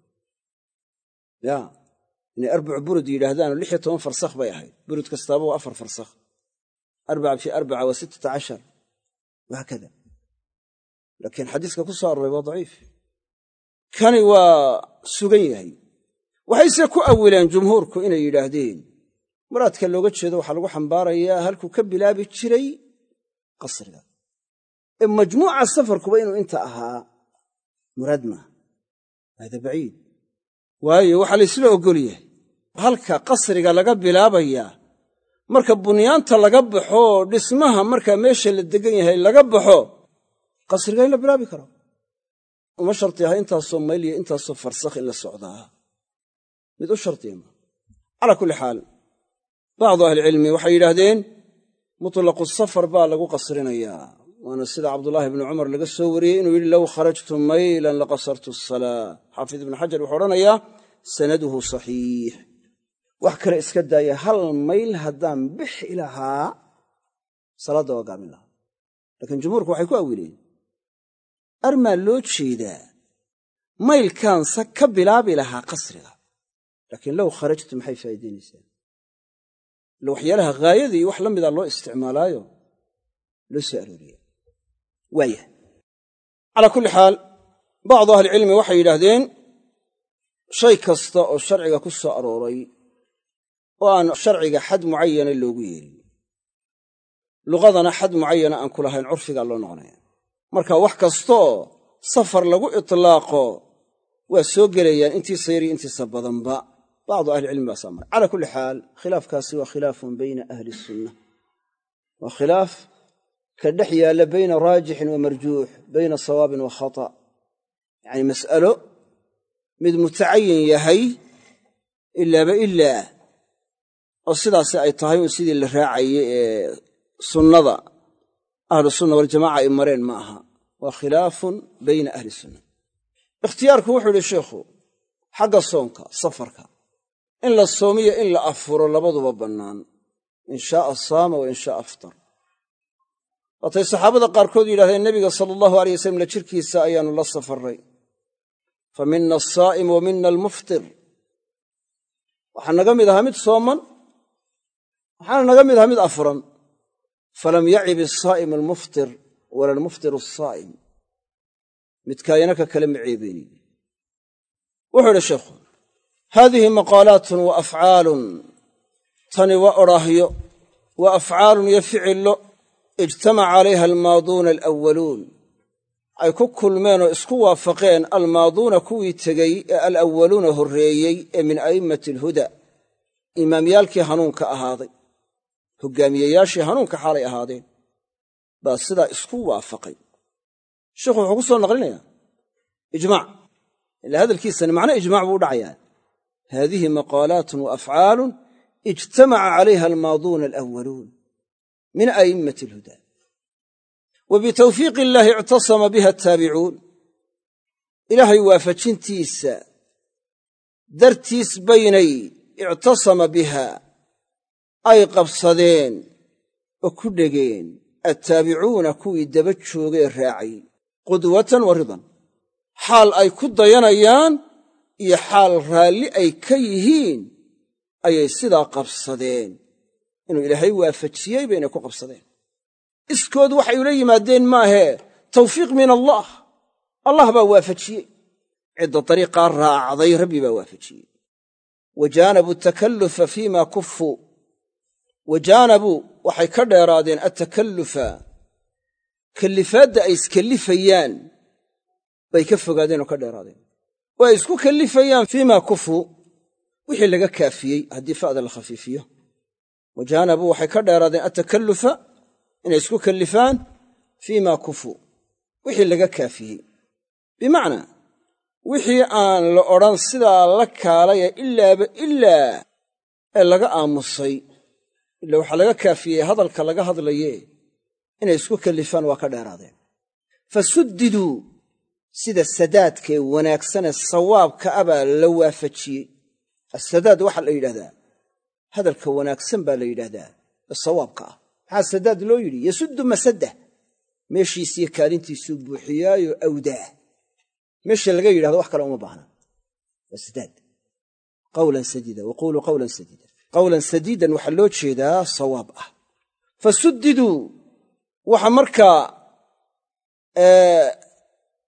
ya inay arbacu burud yidhaahdaanoo lix iyo toban farsakh bay ahayd. burud kastaaba waa afar farsakh. arbaca fii arbaca waa sittata cashar wahaakada. laakiin xadiiska ku soo aroray waa daciif. kani waa sugan yahay waxayse ku awileen jumhuurku inay yidhaahdeen muraadka looga jeedo waxaa lagu xambaarayaa halkuu ka bilaabi jiray qasriga ee majmuuca safarkuba inuu inta ahaa muraad maaha hada baciid waayo waxaa la isla ogol yahay halka qasriga laga bilaabayaa marka bunyaanta laga baxo dhismaha markaa meesha la degan yahay laga baxo qasriga in la bilaabi karo uma sharti aha intaasoo mayl iyo intaasoo farsakh in la socdaa mid u shartiya ma calaa kulli xaal bacdu ahlicilmi waxay yidhaahdeen mutlaqu safar baa lagu qasrinayaa waana sida cabdullaahi ibnu cumar laga soo wariyey inuu yidhi low kharajtu maylan laqasartu asalaa xaafid ibnu xajar wuxuu odhanayaa sanaduhu saxiix wax kale iska daaya hal mayl haddaan bixi lahaa salaadda waa gaamin lahaa laakiin jumhuurku waxay ku awileen armaa loo jeedaa maylkaansa ka bilaabi lahaa qasriga laakiin low kharajtu maxay faa'iidaynaysaa ila waxyaalaha haayadii wax la mida loo isticmaalaayo loo soo arooriya waaya calaa kulli xaal bacdu ahlicilmi waxay yidhaahdeen shay kasta oo sharciga ku soo arooray oo aan sharciga xad mucayana loogu yeelin luqadana xad mucayana aan ku lahayn curfigaa loo noqonaya marka wax kastaoo safar lagu itlaaqo waa soo gelayaan intiisa yar iyo intiisa badanba bacdu ahlicilmi baa saa maray calaa kulli xaal khilaafkaasi waa khilaafun bayna ahli sunna waa khilaaf ka dhex yaalla bayna raajixin wa marjuux bayna sawaabin wa khata yacni mas'alo mid mutacayin yahay ilaaba ilaa oo sidaasi ay tahay un sidii la raacayey ee sunnada ahlu sunna waljamaca ay mareen ma aha waa khilaafun bayna ahli sunna ikhtiyaarku wuxuu yidhi sheikhu xagga soonka safarka in la soomiyo in la afuro labaduba bannaan in shaaa saama wa in shaaa aftar waatay saxaabada qaarkood yidhahdeen nebiga sala allahu alay wasalam la jirkiisa ayaannu la safarray fa mina asaa'im wa mina almuftir waxaa naga mid ahaa mid sooman waxaana naga mid ahaa mid afuran falam yacib asaa'im almuftir wala almuftir asaa'im midkaayana ka kale ma ceebeynin wuxuu idhi sheekhu haadihi maqaalaatun wa afcaalun tani waa odhaahyo wa afcaalun iyo ficillo ijtamaca calayha almaaduuna alawaluun ay ku kulmeen oo isku waafaqeen almaaduuna kuwii tegey ee alawaluuna horreeyey ee min a'immati alhuda imaamyaalkii hanuunka ahaaday hoggaamiyeyaashii hanuunka xaalay ahaadeen baa sidaa isku waafaqay sheikhu wuxuu ku soo naqlinayaa ijmaac ilaa hadalkiisani macno ijmaac buu u dhacayaa haadihi maqaalaatun wa afcaalun ijtamaca calayha almaaduuna alawaluun min a'immati alhuda wa bitawfiiqi illaahi ictasama biha attaabicuun ilaahay waafajintiisa dartiis baynay ictasama biha ay qabsadeen oo ku dhegeen attaabicuuna kuwii daba joogee raacay qudwatan wa ridan xaal ay ku dayanayaan iyo xaal raalli ay ka yihiin ayay sidaa qabsadeen inuu ilaahay waafajiyey baynay ku qabsadeen iskood waxay ula yimaadeen maahee tawfiiq min allah allah baa waafajiyey cidda dariiqaa raacday rabbi baa waafajiyey wajaanabuu takallufa fiima kuffuu wajaanabuu waxay ka dheeraadeen attakallufa kallifaadda ay iskallifayaan bay ka fogaadeen oo ka dheeraadeen oo ay isku kallifayaan fiima kufuu wixii laga kaafiyey haddii fa'da la khafiifiyo wajaanabuu waxay ka dheeraadeen attakallufa inay isku kallifaan fiima kufuu wixii laga kaafiyey bimacnaa wixii aan la odhan sidaa la kaalaya ilaaba ilaa ee laga aamusay ila waxaa laga kaafiyey hadalka laga hadlaye inay isku kallifaan waa ka dheeraadeen fa suddiduu sida sadaadkee wanaagsanee sawaabka a baa la waafajiyey assadaad waxaa la yidhahdaa hadalka wanaagsan baa la yidhaahdaa ee sawaabka ah maxaa sadaad loo yidhi yasuddu masaddah meeshiisiyo kaalintiisuu buuxiyaayo awdaah meesha laga yidhahdo wax kale uma baahna waa sadaad qawlan sadiida waquuluu qawlan sadiida qawlan sadiidan waxaa loo jeedaa sawaab ah fa suddiduu waxa markaa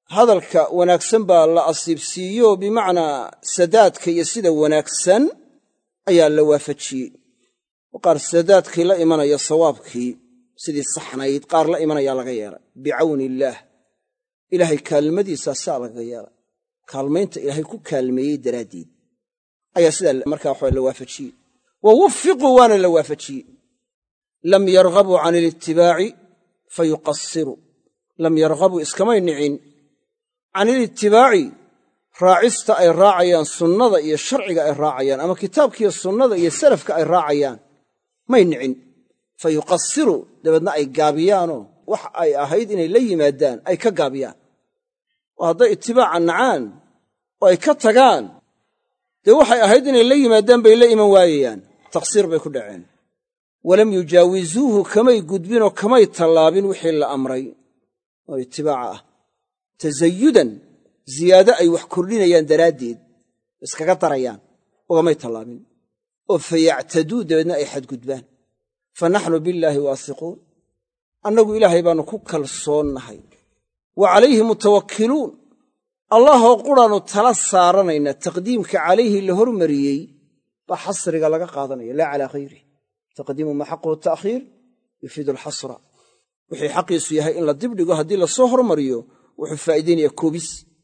hadalka wanaagsan baa la asiibsiiyo bimacnaa sadaadka iyo sida wanaagsan ayaa la waafajiyey qaar sadaadkii la imanaya sawaabkii sidii saxnayd qaar la imanayaa laga yeelay bicawni illaah ilaahay kaalmadiisa saa laga yeelay kaalmaynta ilaahay ku kaalmeeyey daraaddeed ayaa sidaa markaa waxaa la waafajiyey wa wuffiquu waana la waafajiyey lam yarghabuu can ilitibaaci fayuqassiruu lam yarghabuu iskamay nicin can ilitibaaci raacista ay raacayaan sunnada iyo sharciga ay raacayaan ama kitaabkiiyo sunnada iyo salafka ay raacayaan may nicin fayuqassiruu dabeedna ay gaabiyaanoo wax ay ahayd inay la yimaadaan ay ka gaabiyaan oo hadday itibaaca nacaan oo ay ka tagaan dee waxay ahayd inay la yimaadaan bay la iman waayayaan taqsiir bay ku dhaceen walam yujaawizuuhu kamay gudbinoo kamay tallaabin wixii la amray oo itibaaca ah tasayudan ziyaado ay wax kordhinayaan daraaddeed iskaga darayaan ugamay tallaabin oo fayactaduu dabeedna ay xadgudbaan fa naxnu billaahi waasiquun annagu ilaahay baannu ku kalsoonnahay wa calayhi mutawakkiluun allahoo quraannu tala saaranaynaa taqdiimka calayhi la hormariyey baa xasriga laga qaadanaya laa calaa hayrih taqdiimu maa xaquhu ta'khiir yufiidu alxasra wixii xaqiisu yahay in la dibdhigo haddii la soo hormariyo wuxuu faa'iidaynayaa koobis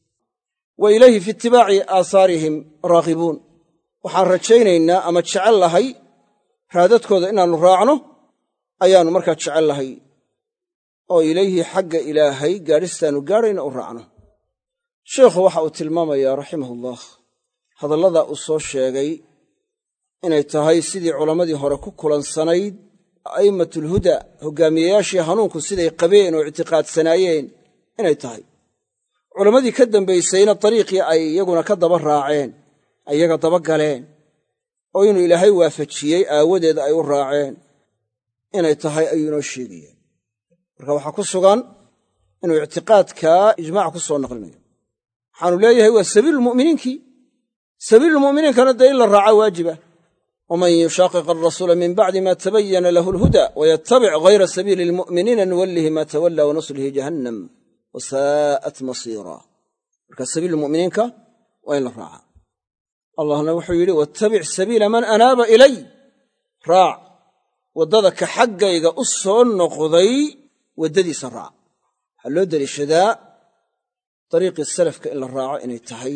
wa ilayhi fi itibaaci aahaarihim raaqibuun waxaan rajaynaynaa ama jecel lahay raadadkooda inaannu raacno ayaannu markaa jecel lahay oo ilayhi xagga ilaahay gaadhistaannu gaadhayna u raacno sheikhu waxa uu tilmaamayaa raximahullah hadallada uu soo sheegay inay tahay sidii culammadii hore ku kulansanayd a'immatulhuda hoggaamiyeyaashii hanuunku siday qabeen oo ictiqaadsanaayeen inay tahay culammadii ka dambaysayna dariiqii ay iyaguna ka daba raaceen ayaga daba galeen oo inuu ilaahay waafajiyey aawadeed ay u raaceen inay tahay ayuu inoo sheegayaan marka waxaa ku sugan inuu ictiqaadkaa ijmaac ku soo naqlinayo waxaanu leeyahay waa sabiilulmu'miniinkii sabiilulmu'miniinkana dee in la raaca waajiba waman yushaaqiq alrasuula min bacdi ma tabayana lahu alhuda wayatabic hayra sabiili almu'miniina nuwallihi ma tawalla wanuslihi jahannam wasaa'at masiira marka sabiilulmu'miniinka waa in la raaca allahna wuxuu yidhi wattabic sabiila man anaaba ilay raac waddada ka xaggayga u soo noqday waddadiisa raac waxaa loo deliishadaa dariiqii salafka in la raaco inay tahay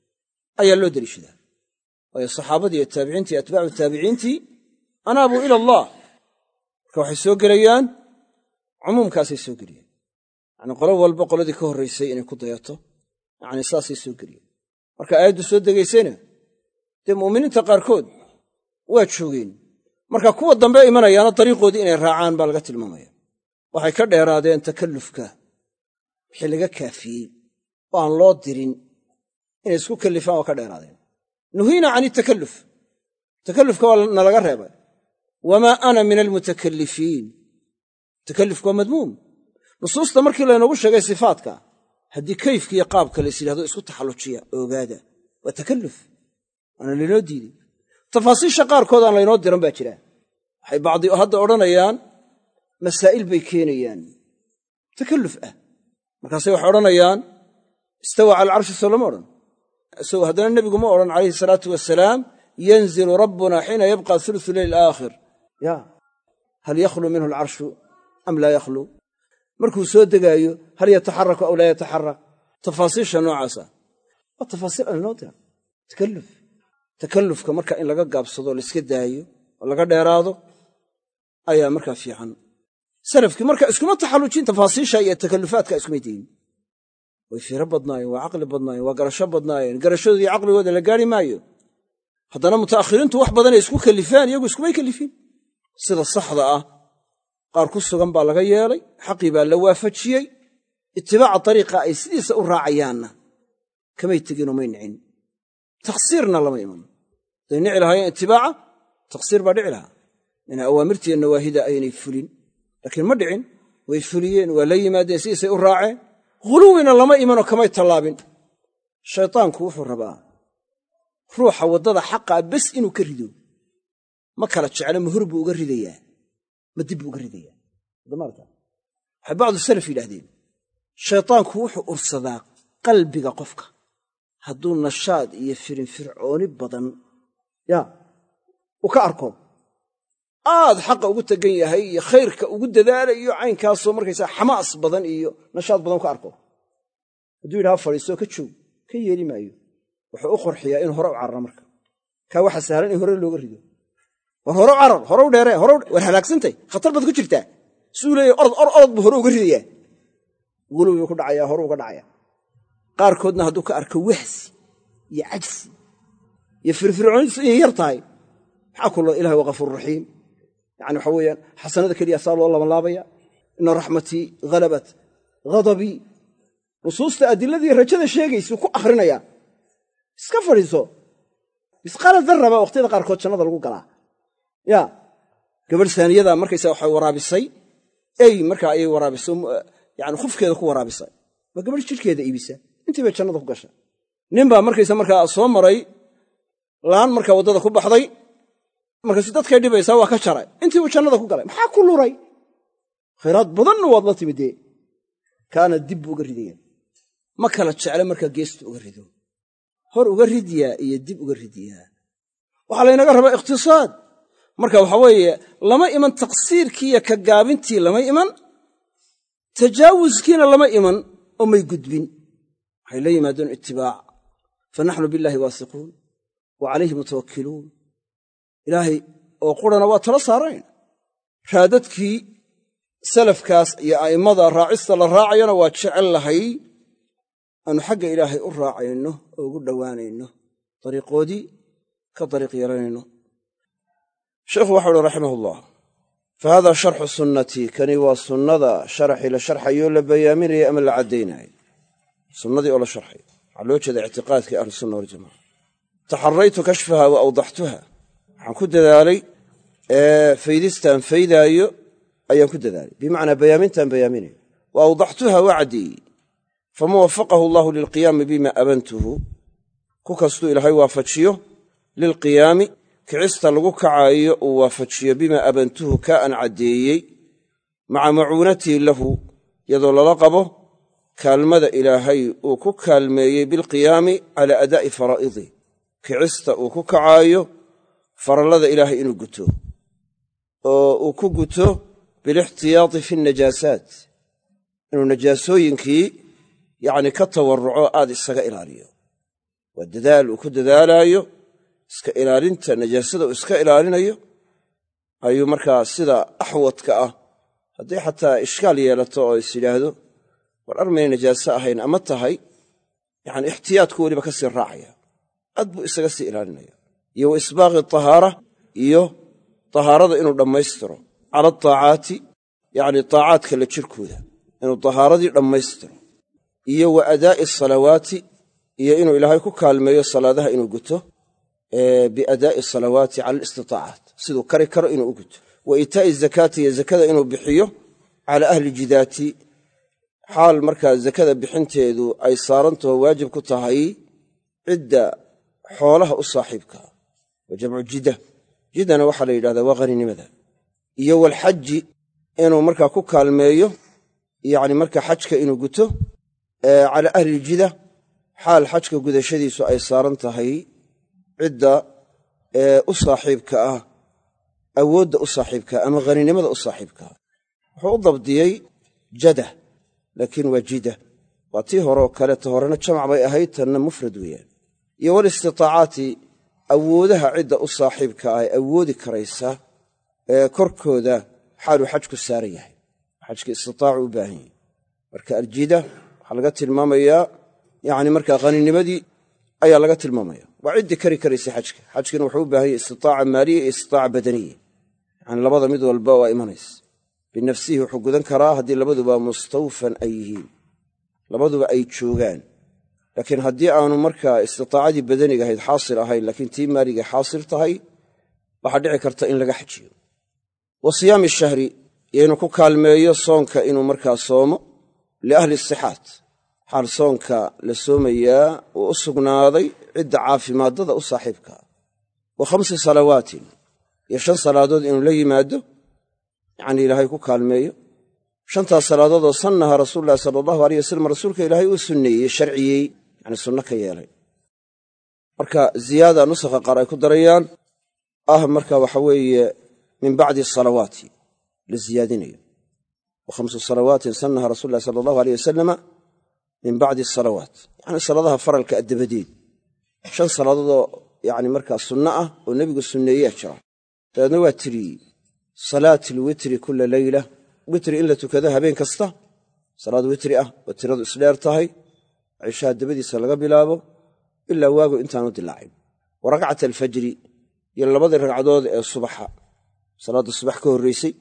ayaa loo deliishadaa waayo saxaabadii iyo taabiciintii atbaacu taabiciintii anaabuu ila allah marka waxay soo gelayaan cumuumkaasay soo geliyeen yacnii qolo walba qoladii ka horraysay inay ku dayato yacnii saasay soo geliyeen marka aayaddu soo degaysayna dee mu'miniinta qaarkood waa joogeen marka kuwa dambe imanayaana dariiqoodii inay raacaan baa laga tilmaamaya waxay ka dheeraadeen takallufka wixii laga kaafiyey oo aan loo dirin inay isku kallifaan waa ka dheeraadeen nuhiina can itakalluf takallufka waa nalaga reebay wamaa ana min almutakallifiin takallufka waa madmuum nusuusta markii laynoogu sheegay sifaadka haddii kayfka iyo qaabka lays yidhahdo isku taxallujiya ogaada waa takalluf waana laynoo diiday tafaasiisha qaarkood aan laynoo diran baa jira waxay bacdi hadda odhanayaan masaa'il bay keenayaan takalluf ah markaasay waxay odhanayaan istawa cala alcarshi soo lama odhan isagoo haddana nebigu ma odhan calayhi salaatu wasalaam yanzilu rabbuna xiina yabqa thuluthu leyl aakhir ya hal yakhluu minhu alcarshu am laa yakhluu markuu soo degaayo hal yataxaraku aw laa yataxarak tafaasiisha noocaasa waa tafaasiil aan inoo diran takalluf takallufka marka in laga gaabsado laiska daayo oo laga dheeraado ayaa markaa fiican salafkii marka iskuma taxallujin tafaasiisha iyo takallufaadka iskumay dayin way fiiro badnaayeen waa caqli badnaayeen waa garasho badnaayeen garashadoodii caqligooda la gaari maayo haddana muta'akhiriintu wax badanay isku kallifaan iyagu iskumay kallifin sida saxda ah qaar ku sugan baa laga yeelay xaqii baa la waafajiyey itibaaca dariiqa ay sidiisa u raacayaanna kamay teginoo may nicin taqsiirna lama iman hadday nici lahaayeen itibaaca taqsiir baa dhici lahaa inay awaamirtiiyo nawaahida aynay fulin laakiin ma dhicin way fuliyeen waa la yimaadeen sidiisay u raaceen huluwina lama imanoo kamay tallaabin shaytaanku wuxuu rabaa ruuxa waddada xaqaa bes inuu ka rido ma kala jeclo ma hor buu uga ridayaa ma dib buu uga ridayaa waxay bacdu salaf yidhaahdeen shaytaanku wuxuu ursadaa qalbiga qofka hadduu nashaad iyo firinfircooni badan yaa u ka arko aad xaqa ugu tegan yahay iyo khayrka ugu dadaalayo caynkaasoo markaysaa xamaas badan iyo nashaad badan ka arko hadduu yidhaha fadhiisto ka joog ka yeeli maayo wuxuu u qorxiyaa inuu hore u cararo marka kaa waxa sahlan in hore looga rido war hore u carar hore u dheere hore war halaagsantay khatar baad ku jirtaa suu leeyahay orod or orod buu hore uga ridayaa gulubi ku dhacayaa hore uga dhacayaa qaarkoodna hadduu ka arko wahsi iyo cajsi iyo firfircoonidiisu inay yar tahay maxaa kulo ilahi waa ghafuur raxiim yani waxa weeyaan xasanada keliya saa loo labanlaabaya ina raxmatii halabat ghadabii nusuusta adiladii rajada sheegaysu ku akhrinayaa iska fadhiiso misqaala darraba waqtiyada qaarkood jannada lagu galaa ya gabadh saaniyada markaysa waxay waraabisay ey markaa ayay waraabiso yani khufkeeda ku waraabisay waa gabadh jidhkeeda iibisa intii bay jannada ku gasha nin baa markaysa markaa soo maray laan markaa waddada ku baxday markaasu dadkay dhibaysaa waa ka jaray intii uu jannada ku galay maxaa ku luray khayraad badanna waad la timid dee kaana dib buu uga ridaya ma kala jecle markaa geestu uga rido hor uga ridiyaa iyo dib uga ridiyaa waxaa laynaga rabaa ikhtisaad marka waxa weeye lama iman taqsiirkiiyo ka gaabintii lama iman tajaawuskiina lama iman oo may gudbin waxay la yimaadeen itibaac fa naxnu billaahi waasiquun wa calayhi mutawakkiluun ilaahay oo qurana waa tala saarayna raadadkii salafkaas iyo a'immada raacista la raacayona waa jecel lahay aanu xagga ilaahay u raacayno oo ugu dhowaanayno dariiqoodii ka dariiq yeelanayno sheekhu waxau uhi raximahullah fa haadaa sharxu sunnatii kani waa sunnada sharaxii la sharxayoo la bayaaminaya ama la caddaynayo sunnadii oo la sharxayo waxaa loo jeeda ictiqaadkii ahlusunna waljamaca taxaraytu kashfaha wa awdaxtuha waxaan ku dadaalay faydistaan faydaayo ayaan ku dadaalay bimacnaa bayaamintaan bayaaminayo wa awdaxtuha waa caddeeyey faman wafaqahu allahu lilqiyaami bima abantuhu ku kastuu ilaahay waafajiyo lilqiyaami kicista lagu kacaayo uu waafajiyo bima abantuhu kaa aan caddeeyey maca macuunatii lahu iyadoo lala qabo kaalmada ilaahay uu ku kaalmeeyey bilqiyaami calaa adaa'i faraa'idih kicista uu ku kacaayo farallada ilaahay inuu guto oo uu ku guto bilixtiyaati fi najaasaat inuu najaasooyinkii yacni ka tawarruco aad isaga ilaaliyo waa dadaal uu ku dadaalaayo iska ilaalinta najaasada uu iska ilaalinayo ayuu markaa sida axwadka ah haddii xataa ishkaal yeelato oo is yidhaahdo war armayna najaaso ahayn ama tahay yacni ixtiyaadku weliba ka sii raacaya aad buu isaga sii ilaalinaya iyo wa isbaaqi tahaara iyo tahaarada inuu dhammaystiro cala ataacaati yacni taacaadka la jirkooda inuu tahaaradii dhammaystiro iyo wa adaa'i asalawaati iyo inuu ilaahay ku kaalmeeyo salaadaha inuu guto biadaa'i asalawaati cala alistitaacaat siduu kari karo inuu u guto wa itaa'i zakaati iyo zakada inuu bixiyo cala ahli jidaati xaal markaa zakada bixinteedu ay saarantaho waajib ku tahay cidda xoolaha u saaxiibkaa wa jamcu jida jidana waxaa la yidhahdaa waa haninimada iyo walxaji inuu markaa ku kaalmeeyo yacni markaa xajka inuu guto cala ahli jida xaal xajka gudashadiisu ay saaran tahay cidda u saaxiibka ah awoodda u saaxiibkaa ama haninimada u saaxiibkaa wuxuu u dabdiyey jada laakiin waa jida waa tii hore oo kale ta horena jamac bay ahayd tanna mufrad weeyaan iyo walistitaacaati awoodaha cidda u saaxiibka ah ee awoodi karaysa ee korkooda xaaluu xajku saaran yahay xajka istitaacu u baahan yahay marka aljida waxaa laga tilmaamayaa yacni markaa haninimadii ayaa laga tilmaamaya waa ciddii kari karaysa xajka xajkina wuxuu u baahan yahay istitaaca maaliya iyo istitaaca badaniya yacni labada mid walba waa imanaysa binafsihi wuxuu gudan karaa haddii labaduba mustawfan ay yihiin labaduba ay joogaan laakiin haddii aanu markaa istitaacadii badaniga ahayd xaasil ahayn laakiin tii maaliga xaasil tahay waxaa dhici karta in laga xajiyo wa siyaami shahri iyo inuu ku kaalmeeyo soonka inuu markaa soomo liahli sixaat xaal soonka la soomayaa uu u sugnaaday cidda caafimaadada u saaxiibkaa wa khamsi salawaatin iyo shan salaadood inuu la yimaado yacnii ilaahay ku kaalmeeyo shantaas salaadoodoo sannaha rasuulullahi sala allahu alayh wasalam rasuulka ilaahay uu sunneeyey sharciyey yacni sunno ka yeelay marka ziyaada nusakha qaar ay ku darayaan ah marka waxa weeye min bacdi salawaati la ziyaadinayo wa khamsu salawaatin sannaha rasuulullahi sala allahu alayh wasalama min bacdi salawaat yacni salaadaha faralka addabadeed shan salaadoodoo yacni markaa sunno ah oo nebigu sunneeyaa jira dabeedna waa tiriyey salaati alwitri kulla leyla witri in la tukado habeen kasta salaad witri ah oo tiradu isdheer tahay cishaha dabadiisa laga bilaabo ilaa waagu intaanu dilaacin wa rakcata alfajri iyo labadii ragcadood ee subaxa salaadda subax ka horraysay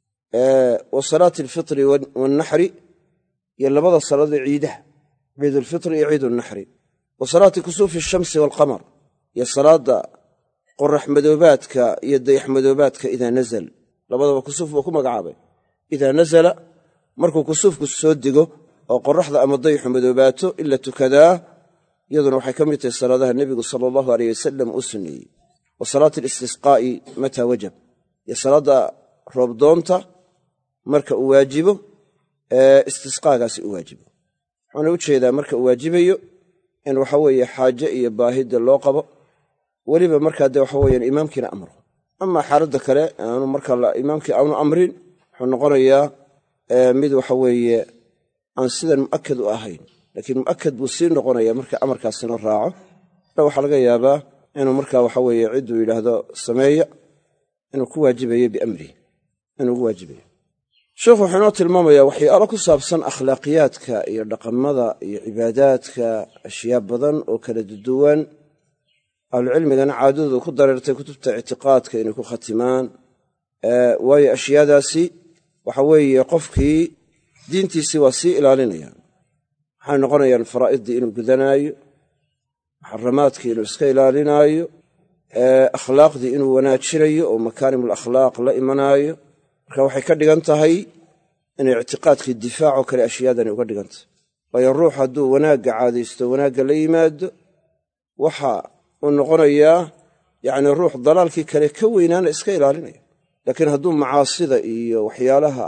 wa salaati alfitri waannaxri iyo labada salaadood ciidaha ciidulfitri iyo ciidunaxri wa salaati kusuufi ashamsi waalqamar iyo salaadda qorax madoobaadka iyo dayax madoobaadka idaa nazal labadaba kusuuf buu ku magacaabay idaa nazala markuu kusuufku soo dego oo qoraxda ama dayaxu madoobaato in la tukadaa iyaduna waxay ka mid tahay salaadaha nebigu sala allahu alayh wasalam uu sunneeyey wa salaati alistisqaa'i mataa wajab iyo salaadda roobdoonta marka uu waajibo ee istisqaagaasi u waajibo waxaana u jeedaa marka uu waajibayo in waxa weeye xaaje iyo baahida loo qabo weliba markaa dee waxa weeyaan imaamkiina amro amaa xaaladda kale aanu marka imaamkii aanu amrin wuxuu noqonayaa mid waxa weeye aan sidan mu'akad u ahayn laakiin mu'akad buu sii noqonayaa marka amarkaasina raaco a waxaa laga yaabaa inuu markaa waxa weeye cidduu yidhaahdo sameeya inuu ku waajibayo biamrihi inuu ugu waajibayo sheekhu wuxuu inoo tilmaamayaa waxyaalo ku saabsan akhlaaqiyaadka iyo dhaqamada iyo cibaadaadka ashyaa badan oo kala duwan ahlucilmigana caadadoodu ku dareertay kutubta ictiqaadka inay ku khatimaan waayo ashyaadaasi waxa weeye qofkii diintiisii waa sii ilaalinayaan waxay noqonayaan faraa'iddii inuu gudanaayo muxaramaadkii inuu iska ilaalinaayo akhlaaqdii inuu wanaajinayo oo makaarimul akhlaaq la imanaayo marka waxay ka dhigan tahay inay ictiqaadkii difaacoo kale ashyaadani uga dhigan tahay waayo ruux hadduu wanaagga caadaysto wanaagga la yimaado waxa uu noqonayaa yacni ruux dalaalkii kale ka weynaana iska ilaalinaya laakiin hadduu macaasida iyo waxyaalaha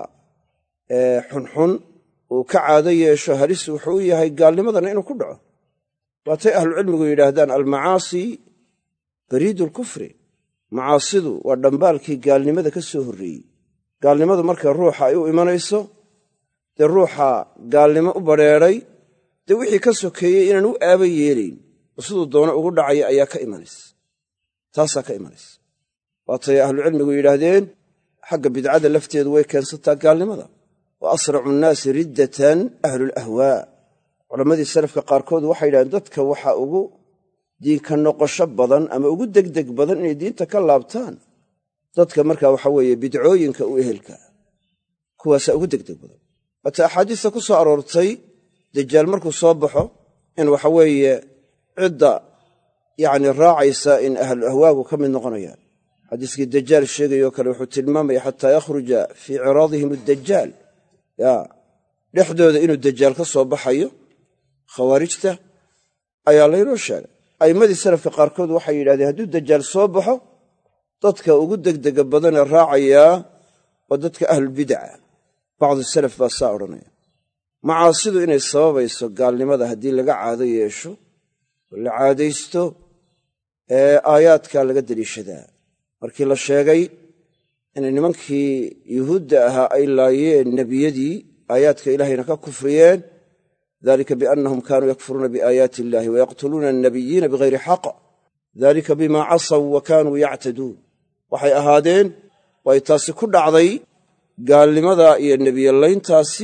xunxun uu ka caado yeesho halis wuxuu u yahay gaalnimadana inuu ku dhaco waatay ahlucilmigu yidhaahdaan almacaasi bariidu lkufri macaasidu waa dhambaalkii gaalnimada ka soo horreeyey gaalnimadu marka ruuxa ay u imanayso dee ruuxa gaalnimo u badrheedhay dee wixii ka sokeeyey inaan u aaba yeelayn oo siduu doono ugu dhacaya ayaa ka imanaysa taasaa ka imanaysa waatay ahlucilmigu yidhaahdeen xagga bidcada lafteedu way keensataa gaalnimada wa asracu nnaasi riddatan ahlulahwaa culammadii salafka qaarkood waxay yidhahdeen dadka waxa ugu diinka noqosho badan ama ugu degdeg badan inay diinta ka laabtaan dadka markaa waxa weeye bidcooyinka u ehelka kuwaasaa ugu degdeg badan waata axaadiista ku soo aroortay dajaal markuu soo baxo in waxa weeye cidda yacni raacaysa in ahlu ahwaagu ka mid noqonayaan xadiiskii dajaal sheegayoo kale wuxuu tilmaamaya xataa yakhruja fii ciraadihim addajaal ya dhexdooda inuu dajaal ka soo baxayo khawaarijta ayaa laynoo sheegay a'immadii salafka qaarkood waxay yidhahdeen hadduu dajaal soo baxo dadka ugu degdega badanee raacayaa waa dadka ahlulbidaca bacdu salaf baa saa odhanaya macaasidu inay sababayso gaalnimada haddii laga caado yeesho oo la caadaysto ee aayaadkaa laga deliishadaa markii la sheegay inay nimankii yuhuudda ahaa ay laayeen nebiyadii aayaadka ilaahayna ka kufriyeen dalika biannahum kaanuu yakfuruuna biaayaati illahi wayaqtuluuna annabiyiina bigayri xaq dalika bimaa casaw wa kaanuu yactaduun waxay ahaadeen way taasi ku dhacday gaalnimada iyo nebiyalayntaasi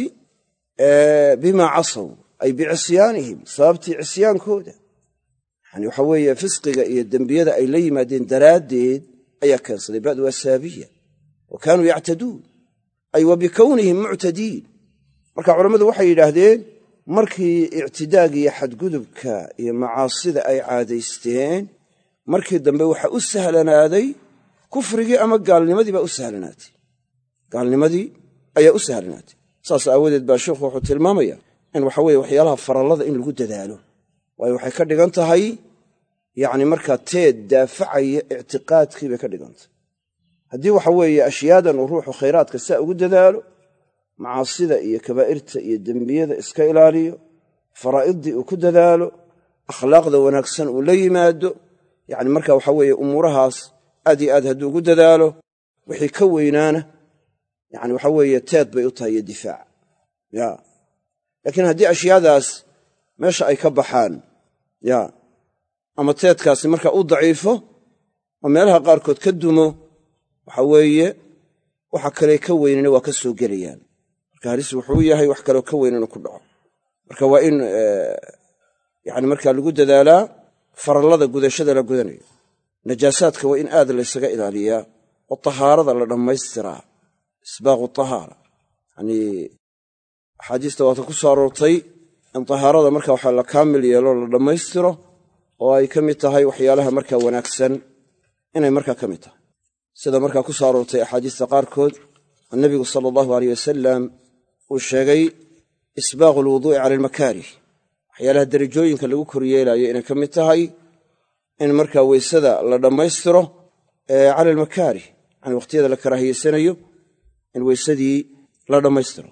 bimaa casaw ay bicisyaanihim sababtii cisyaankooda yani waxa weeye fisqiga iyo dembiyada ay la yimaadeen daraaddeed ayaa keensaday ba'du waa saabiya wa kaanuu yactaduun ay wa bikownihim muctadiin marka culammadu waxay yidhaahdeen markii ictidaaga iyo xadgudubka iyo macaasida ay caadaysteen markii dambe waxa u sahlanaaday kufrigii ama gaalnimadii baa u sahlanaatay gaalnimadii ayaa u sahlanaatay saas aawadeed baa sheikhu wuxuu tilmaamaya in waxa weeye waxyaalaha farallada in lagu dadaalo waayo waxay ka dhigan tahay yacni markaa teed daafacaya ictiqaadkii bay ka dhigantahay haddii waxa weeye ashyaadan uu ruuxu khayraadka saa ugu dadaalo macaasida iyo kabaa'irta iyo dembiyada iska ilaaliyo faraa'idii uu ku dadaalo akhlaaqda wanaagsan uu la yimaado yacni marka waxa weeye umuurahaas aad iyo aad hadduu ugu dadaalo wixii ka weynaana yacni waxa weeye teed bay u tahay iyo difaac ya laakiin haddii ashyaadaas meesha ay ka baxaan ya ama teedkaasi marka u daciifo oo meelaha qaarkood ka dumo waxa weeye waxa kale ka weynina waa ka soo gelayaan marka halis wuxuu yahay wax kale ka weyn inuu ku dhaco marka waa in yani marka lagu dadaalaa farallada gudashada la gudanayo najaasaadka waa in aad la isaga ilaaliyaa oo tahaarada la dhammaystiraa isbaaqu tahaara yani axaadiista waata ku soo aroortay in tahaarada marka waxaa la kaamil yeelo la dhammaystiro oo ay ka mid tahay waxyaalaha markaa wanaagsan inay markaa ka mid tahay sida markaa ku soo aroortay axaadiista qaarkood annabigu sala allahu aleyh wasalam uu sheegay isbaaqu alwuduu'i cala almakaarih waxyaalaha derajooyinka lagu koryeelaayo inay ka mid tahay in markaa weysada la dhammaystiro cala almakaarih yani wakhtiyada la karaahiyeysanayo in weysadii la dhammaystiro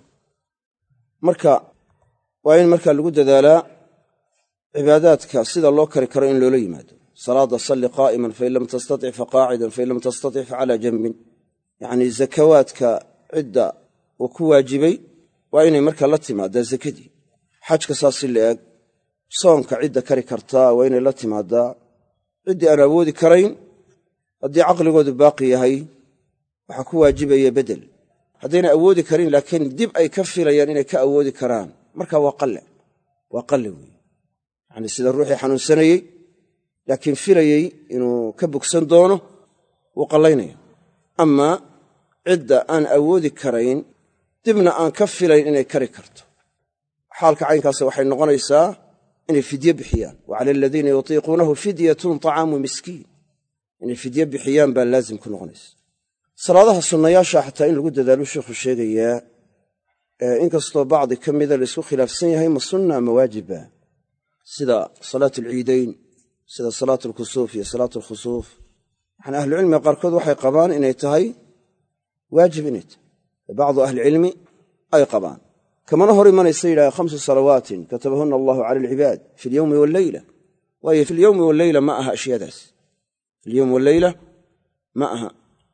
marka waa in markaa lagu dadaalaa cibaadaadka sida loo kari karo in loola yimaado salaada salli qaa'iman fain lam tastatic faqaacidan fain lam tastatic facalaa janbin yacnii zakawaadka cidda uu ku waajibay waa inay markaa la timaadaa zakadii xajka saas si la eg soonka cidda kari kartaa waa inay la timaadaa ciddii aan awoodi karayn haddii caqligoodu baaqi yahay waxaa ku waajibaya bedel haddayna awoodi karin laakiin dib ay ka filayaan inay ka awoodi karaan marka waa qalle waa qalle weeye yacni sida ruuxii xanuunsanayey laakiin filayey inuu ka bogsan doono wuu qallaynaya amaa cidda aan awoodi karayn dibna aan ka filayn inay kari karto xaalka caynkaas waxay noqonaysaa inay fidye bixiyaan wa cala aladiina yutiiquunahu fidyatun طacaamu miskiin inay fidye bixiyaan baa laazim ku noqonaysa salaadaha sunnayaasha xataa in lagu dadaalo sheikhu sheegayaa inkastoo bacdi ka mida laysku khilaafsan yahay ma sunna ama waajiba sida salaatu alciidayn sida salaatu alkusuuf iyo salaatu alkhusuuf yani ahlucilmiga qaarkood waxay qabaan inay tahay waajib inay tahay bacdu ahlicilmi ay qabaan kamana hor imanaysa yidhaha khamsu salawaatin katabahunna allahu cala alcibaad fi alyowmi walleyla waayo fi alyowmi walleyla ma aha ashyaadaas fi alyowmi walleyla ma aha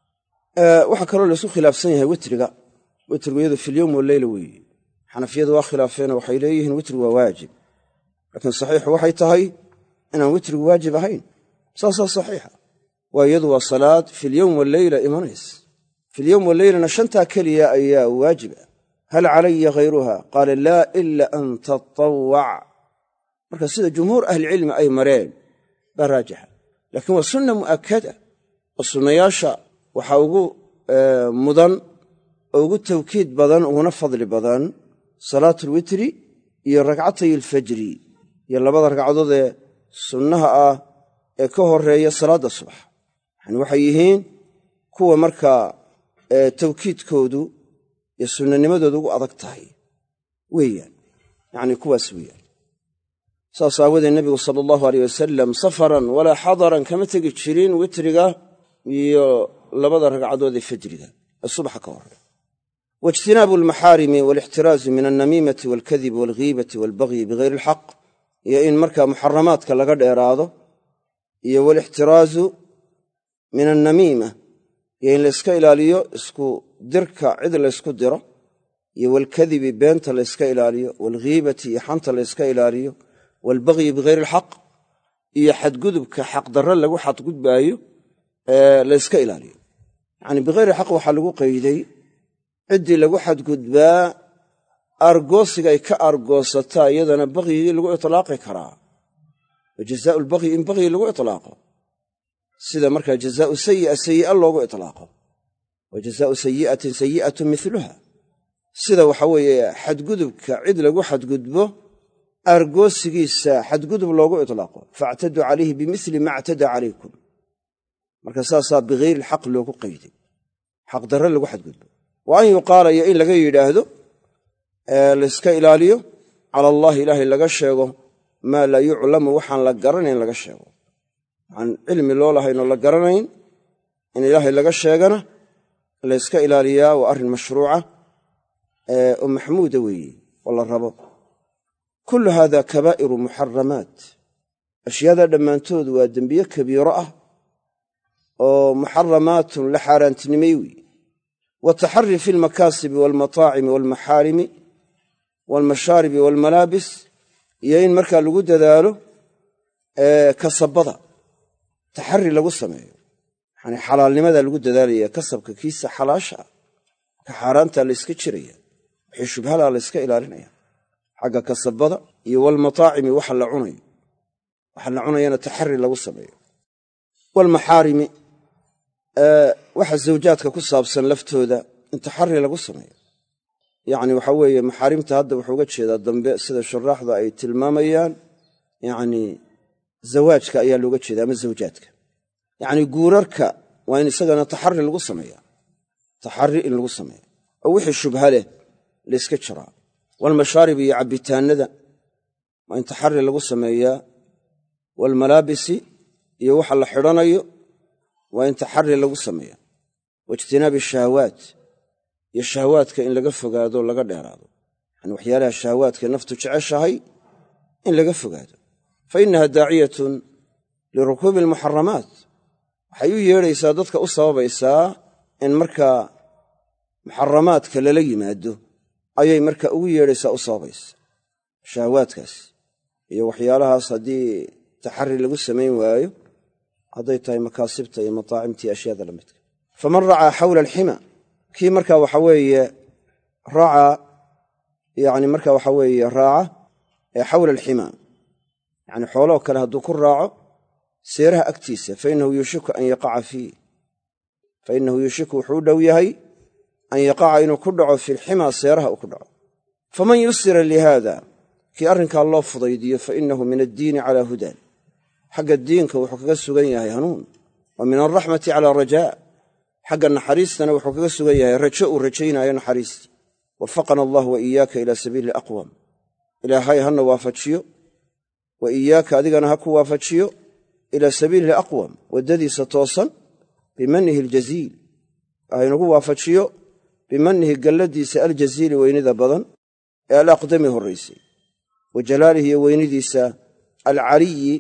waxaa kaloo laysku khilaafsan yahay witriga witrigu iyadu fi alyowmi walleyla weeye xanafiyadu waa khilaafeen waxay leeyihiin witrigu waa waajib laakiin saxiixu waxay tahay inaan witrigu waajib ahayn saasaa saxiixa waa iyadu waa salaad fi alyowmi walleyla imanaysa fi alyowmi walleylana shantaa keliya ayaa waajiba hal calaya hayruha qaala laa ila an tatawac marka sida jumhuur ahlicilmi ay mareen baa raajixa laakiin waa sunna mu'akada oo sunnayaasha waxaa ugu mudan oo ugu tawkiid badan uguna fadli badan salaatulwitri iyo ragcatay alfajri iyo labada ragcadood ee sunnaha ah ee ka horeeya salaadda subax yani waxay yihiin kuwa markaa tawkiidkoodu iyo sunnanimadooda ugu adag tahay weeyaan yacni kuwaas weeyaan saas aawadeed nebigu sala allahu aleyh wasalam safaran walaa xadaran kama tegi jirin witriga iyo labada ragcadood ee fajriga ee subaxa ka horreeya waijtinaabu almaxaarimi waalixtiraazu min alnamiimati waalkadibi waalghiibati waalbagyi bigayri alxaq iyo in markaa muxaramaadka laga dheeraado iyo waalixtiraazu min alnamiima iyo in layska ilaaliyo isku dirka cid laysku diro iyo waalkadibi beenta layska ilaaliyo waalghiibati iyo xanta layska ilaaliyo waalbagyi bigayri alxaq iyo xadgudubka xaqdarre lagu xadgudbaayo ee layska ilaaliyo yacni bigayri xaq waxaa lagu qayday ciddii lagu xadgudbaa argoosiga ay ka argoosataa iyadana bagyigii lagu itlaaqi karaa wa jazaau lbagyi in bagyi lagu itlaaqo sida markaa jazaau sayi'a sayi'a loogu itlaaqo wa jazaau sayi'atin sayi'atun miluha sida waxa weeye xadgudubka cid lagu xadgudbo argoosigiisa xadgudub loogu itlaaqo faactaduu calayhi bimili ma actada calaykum marka saasaa bigayri alxaq loogu qayday xaq darre lagu xadgudbo wa an yuqaala iyo in laga yidhaahdo layska ilaaliyo cala allahi ilaahay laga sheego maa laa yuclamu waxaan la garanayn laga sheego waxaan cilmi loo lahaynoo la garanayn in ilaahay laga sheegana layska ilaaliyaa waa arrin mashruuca oo maxmuuda weeye oo la rabo. kullu haada kabaa'iru muxaramaat, ashyaada dhammaantood waa dembiye kabiiro ah oo muxaramaatun la xaaraantinimay weeye. wataxari fi lmakaasibi waalmataacimi waalmaxaarimi waalmashaaribi waalmalaabis, iyo in markaa lagu dadaalo kasabada taxari lagu sameeyo, yani xalaalnimada lagu dadaalaya, kasabka kiisa xalaasha ah, ka xaaraanta la yska jiraya, wixii shubhala la yska ilaalinaya xagga kasabada. iyo waalmataacimi waxa la cunayo, waxa la cunayana taxari lagu sameeyo. waalmaxaarimi waxa zawjaadka ku saabsan laftooda in taxari lagu sameeyo. yacni waxa weeye maxaarimta hadda wuxuu uga jeedaa dambe sida shuraaxda ay tilmaamayaan, yacni zawaajka ayaa looga jeeda ama zawjaadka. yacni guurarka waa in isagana taxari lagu sameeya, taxari in lagu sameeyo oo wixii shubha leh la yska jiraa. waalmashaarib iyo cabbitaanada waa in taxari lagu sameeyaa. waalmalaabisi iyo waxa la xidhanayo waa in taxari lagu sameeya. waijtinaabi shahawaat, iyo shahawaadka in laga fogaado laga dheeraado, yani waxyaalaha shahawaadka naftu jeceshahay in laga fogaado. fa innaha daaciyatun lirukuubi almuxaramaat, waxay u yeedhaysaa dadka u sababaysaa in markaa muxaramaadka lala yimaado ayay markaa ugu yeedhaysaa u sababaysa. shahawaadkaas iyo waxyaalahaas haddii taxari lagu samayn waayo, hadday tahay makaasibta iyo mataacimta iyo ashyaada la midka. faman racaa xawla alxima, kii markaa waxa weeye raaca, yani markaa waxa weeye raaca ee xawla alxima, yani xooloo kale hadduu ku raaco seeraha agtiisa, fainahu yushiku an yaqaca fiih, fainahu yushiku wuxuu u dhow yahay an yaqaca inuu ku dhaco fi lxima, seeraha uu ku dhaco. faman yusira lihaada, kii arrinkaa loo fudaydiyo, fainahu min addiini calaa hudan, xagga diinka wuxuu kaga sugan yahay hanuun. wa min alraxmati calaa rajaa, xagga naxariistana wuxuu kaga sugan yahay rajo uu rajaynaayo naxariistii. wafaqana allah wa iyaaka ilaa sabiili aqwam, ilaahay hana waafajiyo, wa iyaaka adigana ha ku waafajiyo, ilaa sabiili aqwam, waddadiisa toosan, bimanihi aljaziil, haynagu waafajiyo bimanihi galladiisa aljaziili weynida badan ee alaqdami horraysay, wa jalaalihi iyo weynidiisa alcaliyi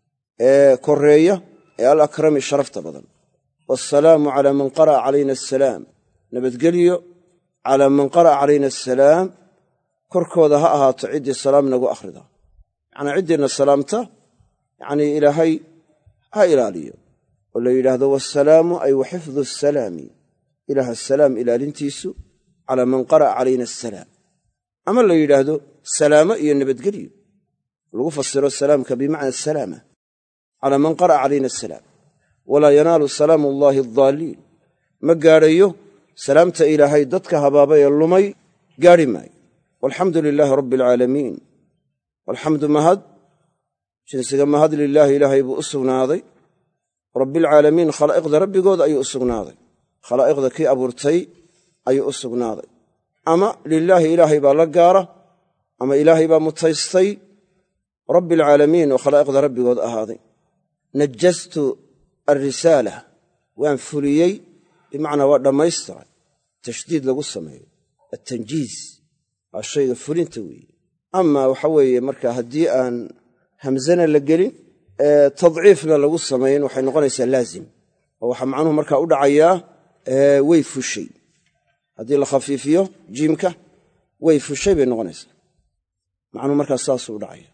ee korreeya ee alakrami sharafta badan. waasalaamu calaa man qara'a calayna asalaam, nabadgelyo calaa man qara'a calayna asalaam, korkooda ha ahaato ciddii salaam nagu akhrida, yacnii ciddiina salaamta, yacnii ilaahay ha ilaaliyo oo la yidhaahdo waasalaamu ay wa xifdu asalaami, ilaaha asalaam ilaalintiisu calaa man qara'a calayna asalaam. ama la yidhaahdo salaamo iyo nabadgelyo, lagu fasiro salaamka bimacna asalaama calaa man qara'a calayna asalaam. walaa yanaalu salaamu allaahi addaaliin, ma gaadhayo salaamta ilaahay dadka habaaba ee lumay gaadhi maayo. walxamdu lilaahi rabbi alcaalamiin, walxamdu mahad, jinsiga mahad lilaahi ilaahay buu u sugnaaday, rabbialcaalamiin khalaa'iqda rabbigood ayuu u sugnaaday, khalaa'iqda kii abuurtay ayuu u sugnaaday. ama lilaahi ilaahay baa la gaara, ama ilaahay baa mutaystay rabbialcaalamiin oo khalaa'iqda rabbigood ahaaday. najastu alrisaala, waan fuliyey, bimacnaa waa dhammaystiray, tashdiid lagu sameeyo, attanjiiz waa shayga fulinta weeye. ama waxa weeye markaa haddii aan hamzana la gelin tadciifna lagu samayn, waxay noqonaysaa laazim, oo waxaa macnuhu markaa u dhacayaa way fushay. haddii la khafiifiyo jiimka way fushay bay noqonaysaa, macnuhu markaa saasuu u dhacaya.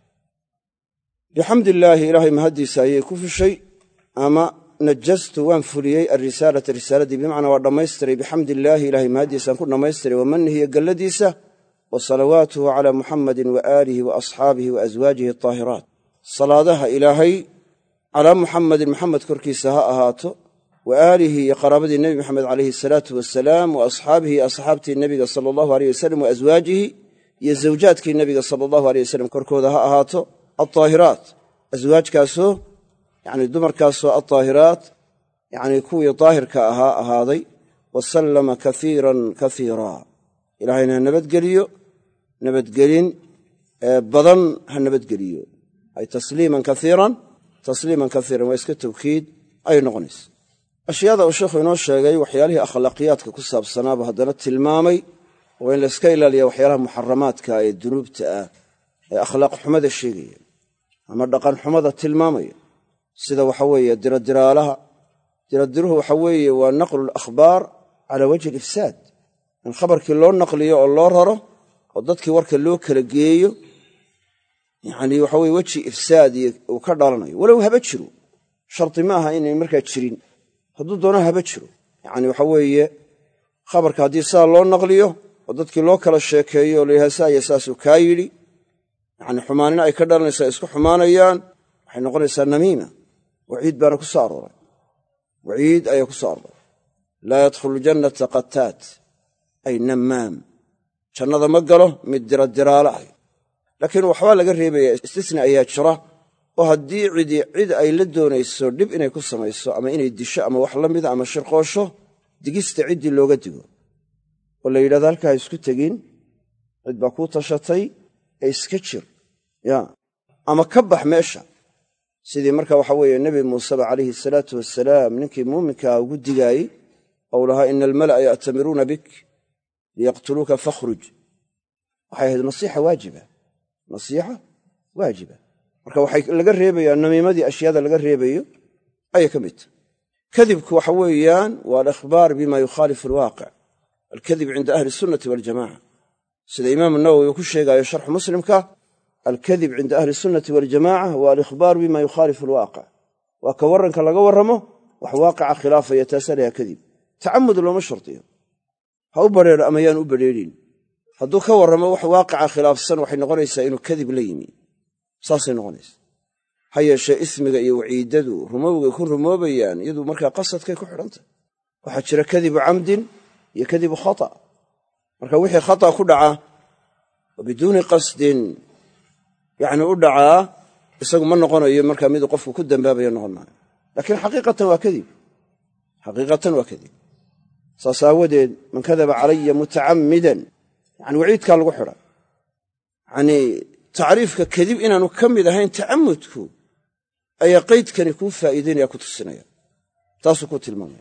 bixamdi illaahi ilaahay mahaddiisa ayay ku fushay. ama najastu waan fuliyey alrisaalata risaaladii, bimacnaa waa dhammaystiray, bixamdi illaahi ilaahay mahaddiisaan ku dhammaystiray, wa manihi iyo galladiisa, wa salawaatuhu calaa muxammadin wa aalihi wa asxaabihi wa aswaajihi ataahiraat. salaadaha ilaahay calaa muxammadin muxamed korkiisa ha ahaato, wa aalihi iyo qaraabadii nebi moxamed calayhi asalaatu wasalaam, wa asxaabihi iyo asxaabtii nebiga sala allahu aleyh wasalam, wa aswaajihi iyo zawjaadkii nebiga sala allahu aleyh wasalam korkooda ha ahaato, altaahiraat, aswaajkaasoo yacni dumarkaasoo altaahiraat, yacnii kuwii daahirka ahaa ahaaday. wasallama kaiiran kaiiraa, ilaahayna ha nabadgeliyo nabadgelin badan ha nabadgeliyo, ay tasliiman kaiiran tasliiman kaiiran, waa iska tawkiid ayay noqonaysa. ashyaada uu sheekhu inoo sheegay waxyaalihii akhlaaqiyaadka ku saabsanaaba haddana tilmaamay waa in la iska ilaaliya waxyaalaha muxaramaadka ee dunuubta ah ee akhlaaq xumada sheegaya ama dhaqan xumada tilmaamaya sida waxa weeye diradiraalaha diradiruhu waxa weeye waa naqlu alakhbaar calaa wajhi alifsaad in khabarkii loo naqliyo oo loo raro oo dadkii warka loo kala geeyo yacni waxa weye weji ifsaad uu ka dhalanayo walow haba jiro shardi ma aha inay markaa jirin hadduu doono haba jiro yacni waxa weeye khabarka haddii saa loo naqliyo oo dadkii loo kala sheekeeyo oo la yidhaha saa iyo saasuu kaa yidhi yacni xumaanina ay ka dhalanaysaa isku xumaanayaan waxay noqonaysaa namiima waciid baana ku soo arooray waciid ayaa ku soo arooray laa yadkhulu jannata qataat ay nammaam jannada ma galo mid diradiraala ah laakiin waxbaa laga reebaya istisna ayaa jira oo haddii cidi cid ay la doonayso dhib inay ku samayso ama inay disho ama wax la mida ama shirqoosho digista ciddii looga digo oo la yidhahdo halkaa ha isku tegin cid baa kuu tashatay ee iska jir ya ama ka bax meesha sidii marka waxa weeye nebi muuseba calayhi salaatu wasalaam ninkii muuminkaa ugu digaayey ou lahaa ina almala'a ya'tamiruuna bik liyaqtuluuka fakhruj waxay ahayd nasiixa waajiba nasiixa waajiba marka waxay laga reebayaa namiimadii ashyaada laga reebayo ayay ka mid tahay kadibku waxa weeyaan waa alikhbaar bima yukhaalifu alwaaqic alkadib cinda ahli sunnati waljamaca sida imaamu nawowi uu ku sheegaayo sharxu muslimka alkadib cinda ahli sunnati waljamaca waa alikhbaar bima yukhaalifu alwaaqic waa ka warranka laga warramo wax waaqica khilaafaya taasaa lahaa kadib tacamud looma shardiyo ha u badrheero ama yaan u badrheerin hadduu ka warramo wax waaqica khilaafsan waxay noqonaysaa inuu kadib la yimi saasay noqonaysaa ha yeeshee ismiga iyo waciidadu rumowgay ku rumoobayaan iyadu markaa qasadkay ku xidhantah waxaa jira kadibu camdin iyo kadibu khata marka wixii khata ku dhaca oo biduuni qasdin yacni u dhacaa isagu ma noqonayo markaa miduu qofku ku dambaabayo noqon maayo laakiin xaqiiqatan waa kadib xaqiiqatan waa kadib saas aawadeed man kadaba calaya mutacammidan yani waciidkaa lagu xidha yanii tacriifka kadib inaanu ka mid ahayn tacamudku ayaa qaydkani kuu faa'iidaynaya ku tusinaya taasuu ku tilmaamaya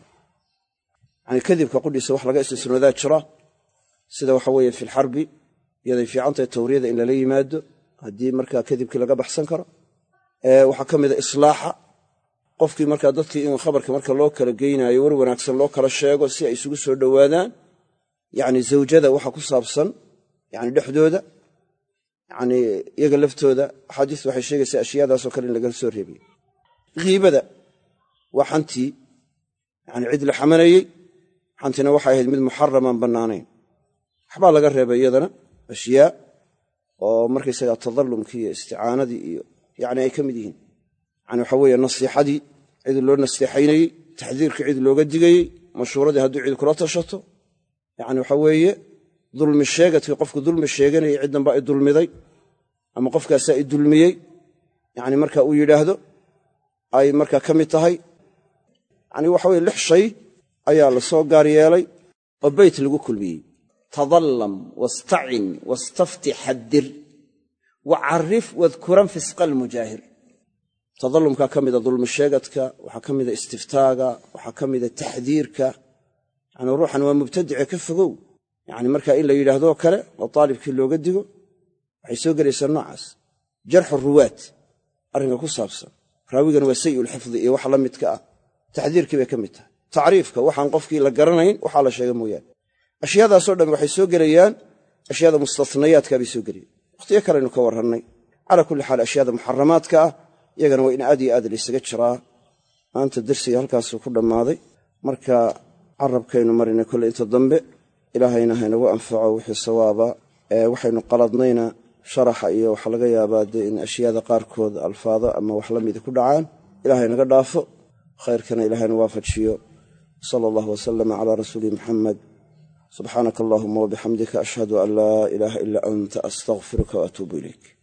yani kadibka qudhiisa wax laga istisnoodaa jira sida waxa weeye fi lxarbi iyaday fiicantahay tawriyada in lala yimaado haddii markaa kadibkii laga baxsan karo waxaa ka mida islaaxa qofkii markaa dadkii in khabarka marka loo kala geynaayo war wanaagsan loo kala sheego si ay isugu soo dhowaadaan yani zawjada waxa ku saabsan yani dhexdooda yani iyaga laftooda axaadiistu waxay sheegaysaa ashyaadaasoo kale in laga soo reebiyo hiibada waa xantii yani cid la xamanayey xantina waxay ahayd mid muxaraman bannaanayn waxbaa laga reebay iyadana ashyaa oo markaysagaa tadallumkii iyo isticaanadii iyo yani ay ka mid yihiin yani waxa weeye nasiixadii cid loo nasteexaynayey taxdiirkii cid looga digayey mashhuuradii hadduu cid kula tashato yani waxa weeye dulmi sheegadkii qofku dulmi sheeganayay ciddanba i dulmiday ama qofkaasaa i dulmiyey yani marka uu yidhaahdo ay markaa ka mid tahay yani waxa weye lix shay ayaa la soo gaar yeelay oo beyt lagu kulmiyey tadallam wastacin wastafti xaddir wacarif wadkuran fisqa almujaahir tadallumkaa ka mida dulmi sheegadka waxaa ka mida istiftaaga waxaa ka mida taxdiirka yani ruuxan waa mubtadice ka fogow yani markaa in la yidhaahdoo kale oo taalibkii looga digo waxay soo gelaysaa noocaas jarxu ruwaad arrinka ku saabsan raawigan waa sayi'ulxifdi iyo wax la midka ah taxdiirkii bay ka mid tahay tacriifka waxaan qofkii la garanayn waxaa la sheega mooyaane ashyaadaasoo dhan waxay soo gelayaan ashyaada mustatnayaadkaa bay soo gelayaan wakhtiyo kaleynu ka warrannay calaa kulli xaal ashyaada muxaramaadka ah iyagana waa in aad iyo aad laysaga jiraa maanta darsiga halkaasuu ku dhammaaday marka carabkaynu marinay kolle inta dambe ilaahayna haynagu anfaco wixii sawaaba ee waxaynu qaladnayna sharaxa iyo waxaa laga yaabaa dee in ashyaada qaarkood alfaado ama wax la mida ku dhacaan ilaahay naga dhaafo khayrkana ilaahayna waafajiyo sala allahu wasalama calaa rasuuli muxamed subxaanaka allahuma wabixamdika ashhadu an laa ilaaha ilaa anta astaqfiruka waatuubu ilayk